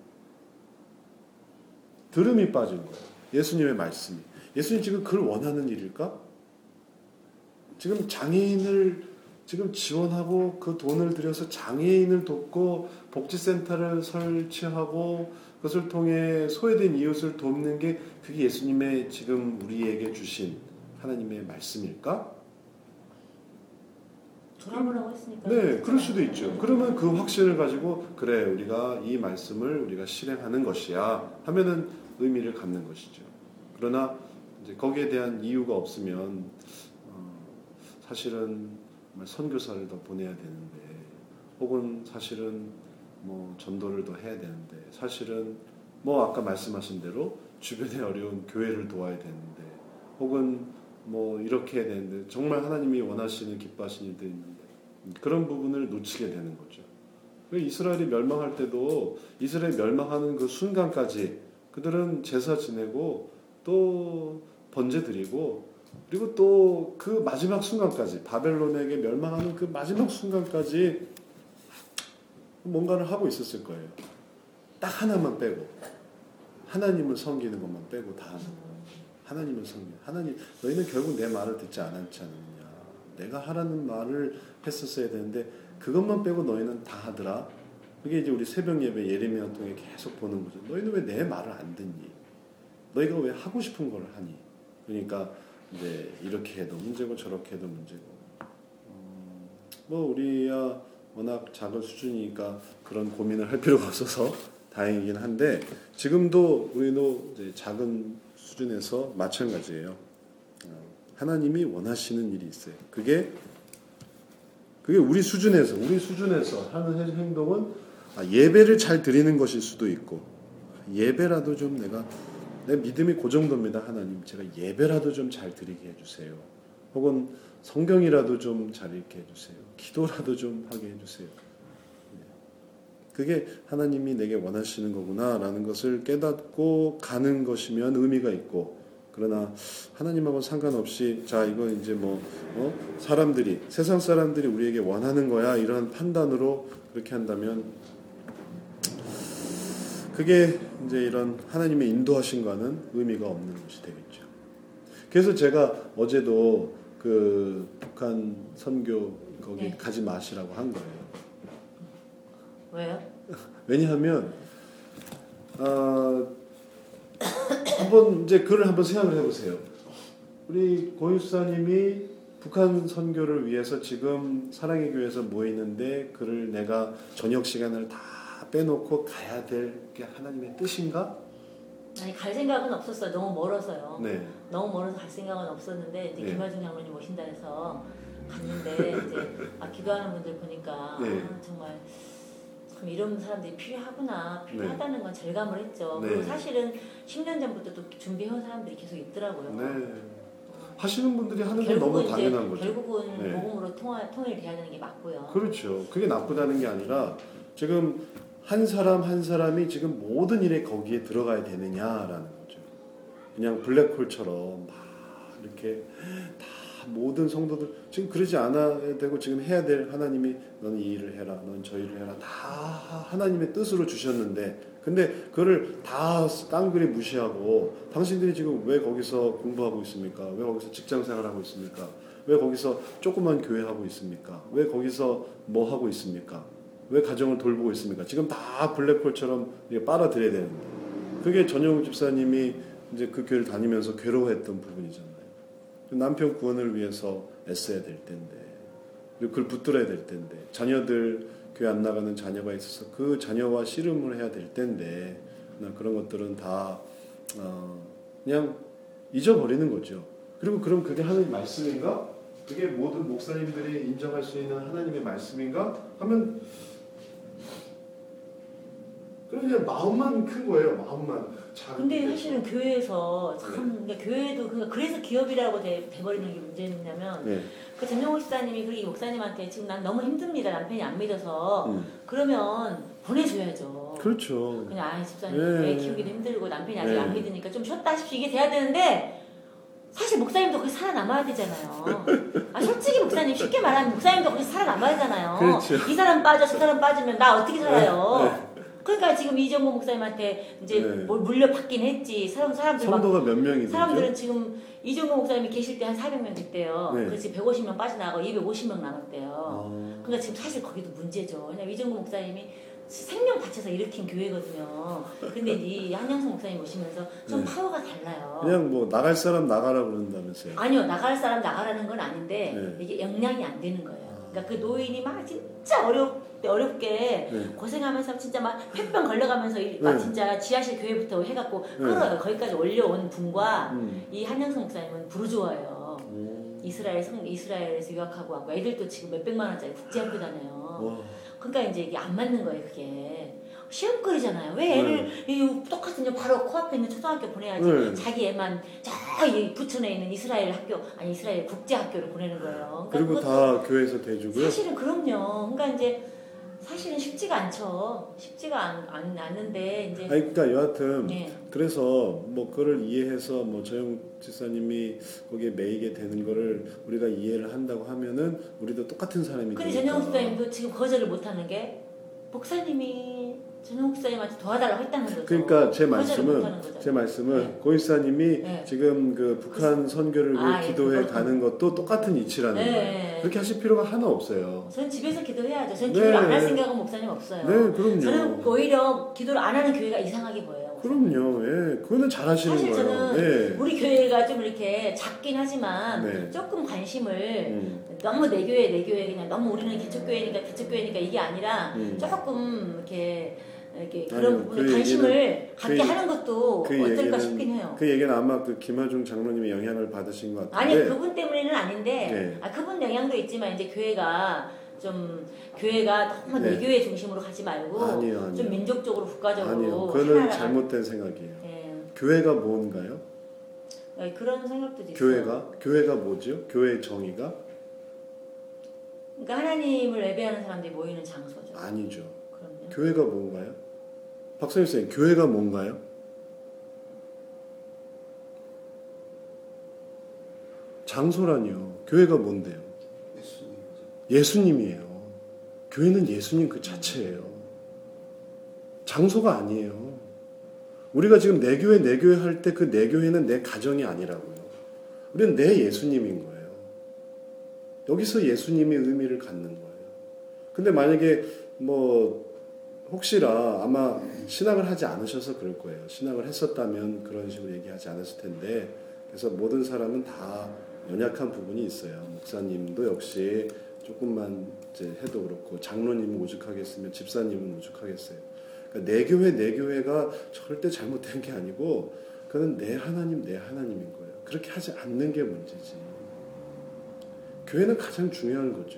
B: 들음이 빠진 거예요. 예수님의 말씀이. 예수님 지금 그걸 원하는 일일까? 지금 장애인을 지금 지원하고 그 돈을 들여서 장애인을 돕고 복지센터를 설치하고 그것을 통해 소외된 이웃을 돕는 게 그게 예수님의 지금 우리에게 주신 하나님의 말씀일까?
A: 돌아보라고 했으니까.
B: 네, 그럴 수도 있죠. 그러면 그 확신을 가지고 그래 우리가 이 말씀을 우리가 실행하는 것이야 하면은 의미를 갖는 것이죠. 그러나 이제 거기에 대한 이유가 없으면 사실은 선교사를 더 보내야 되는데 혹은 사실은 뭐 전도를 더 해야 되는데 사실은 뭐 아까 말씀하신 대로 주변에 어려운 교회를 도와야 되는데 혹은 뭐 이렇게 해야 되는데 정말 하나님이 원하시는 기뻐하시는 일들이 있는데 그런 부분을 놓치게 되는 거죠. 이스라엘이 멸망할 때도 이스라엘 멸망하는 그 순간까지 그들은 제사 지내고 또 번제 드리고 그리고 또 그 마지막 순간까지 바벨론에게 멸망하는 그 마지막 순간까지 뭔가를 하고 있었을 거예요. 딱 하나만 빼고 하나님을 섬기는 것만 빼고 다 하나님을 섬기는 하나님 너희는 결국 내 말을 듣지 않았지 않느냐. 내가 하라는 말을 했었어야 되는데 그것만 빼고 너희는 다 하더라. 그게 이제 우리 새벽 예배 예레미야 통해 계속 보는 거죠. 너희는 왜 내 말을 안 듣니? 너희가 왜 하고 싶은 걸 하니? 그러니까 이제 이렇게 해도 문제고 저렇게 해도 문제고. 뭐 우리야 워낙 작은 수준이니까 그런 고민을 할 필요가 없어서 다행이긴 한데 지금도 우리도 이제 작은 수준에서 마찬가지예요. 하나님이 원하시는 일이 있어요. 그게 우리 수준에서 하는 행동은 예배를 잘 드리는 것일 수도 있고 예배라도 좀 내 믿음이 그 정도입니다. 하나님 제가 예배라도 좀 잘 드리게 해주세요. 혹은 성경이라도 좀 잘 읽게 해주세요. 기도라도 좀 하게 해주세요. 그게 하나님이 내게 원하시는 거구나라는 것을 깨닫고 가는 것이면 의미가 있고 그러나 하나님하고는 상관없이 자 이거 이제 세상 사람들이 우리에게 원하는 거야 이런 판단으로 그렇게 한다면 그게 이제 이런 하나님의 인도하심과는 의미가 없는 것이 되겠죠. 그래서 제가 어제도 그 북한 선교 거기 가지 마시라고 한 거예요.
A: 왜요?
B: 왜냐하면 한번 이제 그를 한번 생각을 해보세요. 우리 고유수사님이 북한 선교를 위해서 지금 사랑의 교회에서 모이는데 그를 내가 저녁 시간을 다 빼놓고 가야 될 게 하나님의 뜻인가?
A: 아니 갈 생각은 없었어요. 너무 멀어서요.
B: 네.
A: 너무 멀어서 갈 생각은 없었는데 이제 김하중 장로님 오신다 해서 갔는데 이제 기도하는 분들 보니까 정말 참 이런 사람들이 필요하다는 건 절감을 했죠. 그리고 사실은 10년 전부터 또 준비해온 사람들이 계속 있더라고요.
B: 네. 하시는 분들이 하는 건 너무 당연한 거죠.
A: 결국은 복음으로 통일돼야 되는 게 맞고요.
B: 그렇죠. 그게 나쁘다는 게 아니라 지금 한 사람이 지금 모든 일에 거기에 들어가야 되느냐라는 거죠. 그냥 블랙홀처럼 막 이렇게 다 모든 성도들 지금 그러지 않아야 되고 지금 해야 될 하나님이 너는 이 일을 해라, 너는 저 일을 해라 다 하나님의 뜻으로 주셨는데 근데 그거를 다 깡그리 무시하고 당신들이 지금 왜 거기서 공부하고 있습니까? 왜 거기서 직장생활하고 있습니까? 왜 거기서 조그만 교회하고 있습니까? 왜 거기서 뭐 하고 있습니까? 왜 가정을 돌보고 있습니까? 지금 다 블랙홀처럼 빨아들여야 되는데 그게 전영욱 집사님이 이제 그 교회를 다니면서 괴로워했던 부분이잖아요. 남편 구원을 위해서 애써야 될 텐데 그리고 그걸 붙들어야 될 텐데 자녀들 교회 안 나가는 자녀가 있어서 그 자녀와 씨름을 해야 될 텐데 그런 것들은 다 그냥 잊어버리는 거죠. 그리고 그럼 그게 하나님의 말씀인가? 그게 모든 목사님들이 인정할 수 있는 하나님의 말씀인가? 하면 그냥 마음만 큰 거예요. 마음만.
A: 근데 사실은 교회에서 그러니까 교회도 그래서 기업이라고 돼버리는 게 문제냐면 그 전용호 집사님이 이 목사님한테 지금 난 너무 힘듭니다. 남편이 안 믿어서 그러면 보내줘야죠.
B: 그렇죠.
A: 그냥 집사님 애 키우기도 힘들고 남편이 아직 안 믿으니까 좀 쉬었다 하십시오. 이게 돼야 되는데 사실 목사님도 거기서 살아남아야 되잖아요. 솔직히 목사님 쉽게 말하면 목사님도 거기서 살아남아야 되잖아요.
B: 그렇죠.
A: 이 사람 빠져 저 사람 빠지면 나 어떻게 살아요? 그러니까 지금 이정모 목사님한테 이제 물려받긴 했지. 사람들
B: 성도가 몇 명이
A: 사람들은 지금 이정모 목사님이 계실 때 한 400명 됐대요. 그래서 150명 빠져나가고 250명 남았대요. 그러니까 지금 사실 거기도 문제죠. 왜냐면 이정모 목사님이 생명 바쳐서 일으킨 교회거든요. 근데 이 한영성 목사님 오시면서 좀 파워가 달라요.
B: 그냥 뭐 나갈 사람 나가라 그런다면서요?
A: 아니요, 나갈 사람 나가라는 건 아닌데 이게 영향이 안 되는 거예요. 그러니까 그 노인이 막 진짜 어렵게 고생하면서 진짜 막 폐병 걸려가면서 막 진짜 지하실 교회부터 해갖고 끌어요. 거기까지 올려온 분과 이 한영성 목사님은 부르주아예요. 이스라엘에서 유학하고 왔고 애들도 지금 몇백만 원짜리 국제학교 다녀요. 그러니까 이제 이게 안 맞는 거예요. 그게 시험거리잖아요. 왜 애를 똑같은 바로 코앞에 있는 초등학교 보내야지 자기 애만 저기 부천에 있는 이스라엘 국제학교를 보내는 거예요. 그러니까
B: 그리고 다 교회에서 대주고요.
A: 사실은 그럼요. 그러니까 이제 사실은 쉽지가 않죠. 쉽지가 않는데 이제.
B: 아니 그러니까 여하튼 그래서 뭐 그거를 이해해서 뭐 조영 지사님이 거기에 매이게 되는 거를 우리가 이해를 한다고 하면은 우리도 똑같은 사람이 되니까.
A: 근데 전영욱 목사님도 지금 거절을 못하는 게 목사님이 전영욱 목사님한테 도와달라고 했다는 거죠.
B: 그러니까 제 말씀은 고 지사님이 지금 그 북한 선교를 위해 기도해 가는 것도 똑같은 이치라는 거예요. 그렇게 하실 필요가 하나 없어요.
A: 전 집에서 기도해야죠. 전 기도를 안 할 생각은 목사님 없어요.
B: 네, 그럼요.
A: 저는 오히려 기도를 안 하는 교회가 이상하게 보여요.
B: 그럼요. 그거는 잘하시는 거예요.
A: 사실 저는 우리 교회가 좀 이렇게 작긴 하지만 조금 관심을 너무 내 교회 그냥 너무 우리는 개척교회니까 이게 아니라 조금 이렇게 그런 부분에 관심을 갖게 하는 것도 어떨까 싶긴 해요.
B: 그 얘기는 아마 그 김하중 장로님의 영향을 받으신 것 같은데.
A: 아니 그분 때문에는 아닌데 그분 영향도 있지만 이제 교회가 너무 내 교회 중심으로 가지 말고
B: 아니요.
A: 좀 민족적으로 국가적으로
B: 아니요. 그거는 잘못된 생각이에요. 교회가 뭔가요?
A: 그런 생각도 있어요.
B: 교회가 뭐죠? 교회의 정의가?
A: 그러니까 하나님을 예배하는 사람들이 모이는 장소죠.
B: 아니죠.
A: 그럼요.
B: 교회가 뭔가요? 박선일 선생님, 교회가 뭔가요? 장소라니요. 교회가 뭔데요? 예수님이에요. 교회는 예수님 그 자체예요. 장소가 아니에요. 우리가 지금 내 교회 할 때 그 내 교회는 내 가정이 아니라고요. 우리는 내 예수님인 거예요. 여기서 예수님의 의미를 갖는 거예요. 근데 만약에 혹시나 아마 신학을 하지 않으셔서 그럴 거예요. 신학을 했었다면 그런 식으로 얘기하지 않았을 텐데, 그래서 모든 사람은 다 연약한 부분이 있어요. 목사님도 역시 조금만 이제 해도 그렇고, 장로님은 오죽하겠으면 집사님은 오죽하겠어요. 그러니까 내 교회가 절대 잘못된 게 아니고, 그건 내 하나님인 거예요. 그렇게 하지 않는 게 문제지. 교회는 가장 중요한 거죠.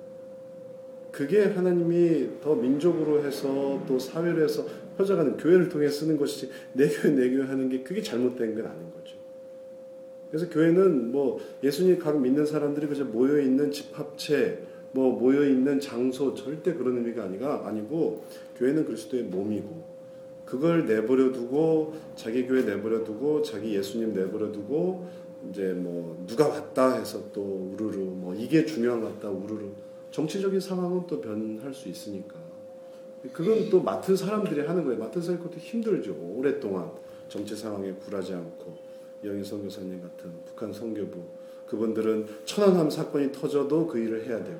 B: 그게 하나님이 더 민족으로 해서 또 사회로 해서 퍼져가는 교회를 통해 쓰는 것이지, 내 교회 하는 게 그게 잘못된 건 아닌 거죠. 그래서 교회는 예수님 각 믿는 사람들이 그저 모여있는 집합체, 모여있는 장소, 절대 그런 의미가 아니고, 교회는 그리스도의 몸이고, 그걸 내버려두고, 자기 교회 내버려두고, 자기 예수님 내버려두고, 이제 누가 왔다 해서 또 우르르, 이게 중요한 것 같다, 우르르. 정치적인 상황은 또 변할 수 있으니까. 그건 또 맡은 사람들이 하는 거예요. 맡은 사람이 그것도 힘들죠. 오랫동안 정치 상황에 굴하지 않고. 이영희 선교사님 같은 북한 선교부. 그분들은 천안함 사건이 터져도 그 일을 해야 되고,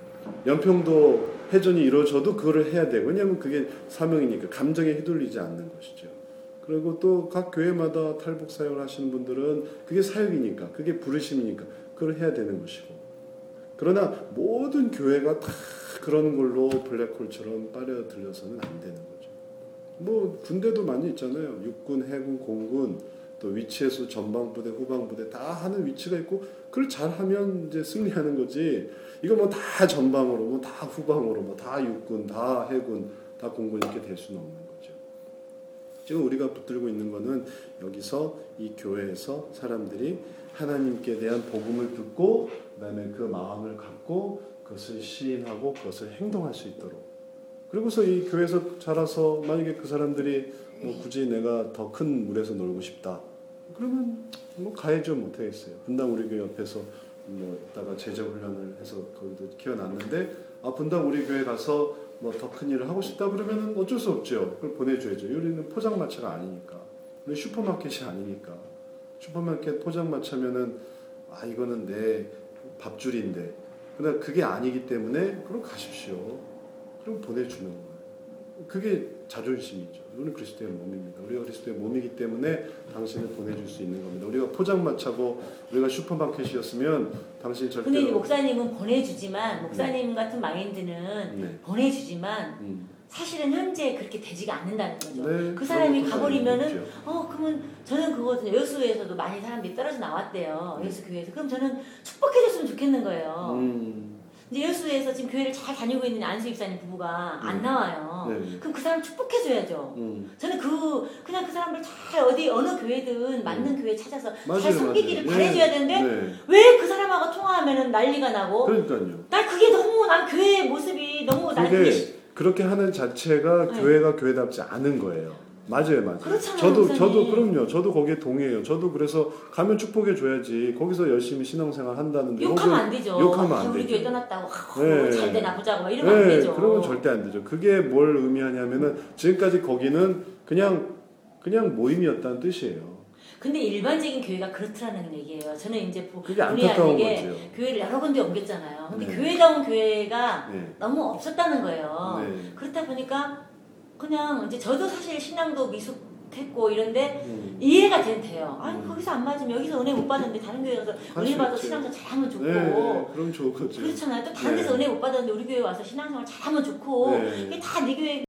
B: 연평도 해전이 이루어져도 그거를 해야 되고, 왜냐하면 그게 사명이니까 감정에 휘둘리지 않는 것이죠. 그리고 또 각 교회마다 탈북 사역을 하시는 분들은 그게 사역이니까, 그게 부르심이니까 그걸 해야 되는 것이고, 그러나 모든 교회가 다 그런 걸로 블랙홀처럼 빨려들려서는 안 되는 거죠. 군대도 많이 있잖아요. 육군, 해군, 공군, 또 위치에서 전방부대, 후방부대 다 하는 위치가 있고, 그걸 잘하면 이제 승리하는 거지. 이거 다 전방으로, 다 후방으로, 다 육군, 다 해군, 다 공군 이렇게 될 수는 없는 거죠. 지금 우리가 붙들고 있는 거는 여기서 이 교회에서 사람들이 하나님께 대한 복음을 듣고, 그다음에 그 마음을 갖고 그것을 시인하고 그것을 행동할 수 있도록. 그리고서 이 교회에서 자라서 만약에 그 사람들이 굳이 내가 더 큰 물에서 놀고 싶다, 그러면 가야죠. 못하겠어요. 분당 우리 교회 옆에서 있다가 제자 훈련을 해서 거기도 키워놨는데, 분당 우리 교회 가서 더 큰 일을 하고 싶다 그러면 어쩔 수 없죠. 그걸 보내줘야죠. 우리는 포장마차가 아니니까. 우리 슈퍼마켓이 아니니까. 슈퍼마켓 포장마차면은 이거는 내 밥줄인데, 그러나 그게 아니기 때문에 그럼 가십시오. 그럼 보내주는 거예요. 그게 자존심이죠. 우리는 그리스도의 몸입니다. 우리가 그리스도의 몸이기 때문에 당신을 보내줄 수 있는 겁니다. 우리가 포장마차고 우리가 슈퍼마켓이었으면 당신이 절대로.
A: 근데 목사님은 보내주지만, 목사님 같은 마인드는 보내주지만 사실은 현재 그렇게 되지가 않는다는 거죠. 그 사람이 가버리면은 그러면 저는 그거 여수에서도 많이 사람들이 떨어져 나왔대요. 여수교회에서. 그럼 저는 축복해줬으면 좋겠는 거예요. 이제 여수에서 지금 교회를 잘 다니고 있는 안수 집사님 부부가 안 나와요. 그럼 그 사람 축복해줘야죠. 저는 그냥 그 사람들 잘 어느 교회든 맞는 교회 찾아서 잘 섬기기를 바래줘야 되는데, 왜 그 사람하고 통화하면은 난리가 나고.
B: 그러니까요.
A: 난 교회 모습이 너무
B: 그렇게 하는 자체가
A: 네.
B: 교회가 교회답지 않은 거예요. 맞아요.
A: 그렇잖아요.
B: 저도 그럼요. 저도 거기에 동의해요. 저도 그래서 가면 축복해 줘야지. 거기서 열심히 신앙생활 한다는데
A: 욕하면 안 되죠.
B: 욕하면 안
A: 우리
B: 되죠.
A: 교회 떠났다고
B: 네.
A: 잘 되나 보자고 막 이러면 안 되죠.
B: 그러면 절대 안 되죠. 그게 뭘 의미하냐면은 지금까지 거기는 그냥 모임이었다는 뜻이에요.
A: 근데 일반적인 교회가 그렇더라는 얘기예요. 저는 이제
B: 그게 안타까운
A: 본의
B: 거죠.
A: 아니게 교회를 여러 군데 옮겼잖아요. 근데
B: 네.
A: 교회다운 교회가
B: 네.
A: 너무 없었다는 거예요.
B: 네.
A: 그렇다 보니까 그냥 이제 저도 사실 신앙도 미숙했고 이런데 이해가 돼요. 아니 거기서 안 맞으면 여기서 은혜 못 받는데 다른 교회 가서 은혜 받아서 신앙생활 잘하면 좋고
B: 네. 그럼 좋은 거죠.
A: 그렇잖아요. 또 다른 데서
B: 네.
A: 은혜 못 받았는데 우리 교회 와서 신앙생활 잘하면 좋고
B: 네.
A: 이게 다 네 교회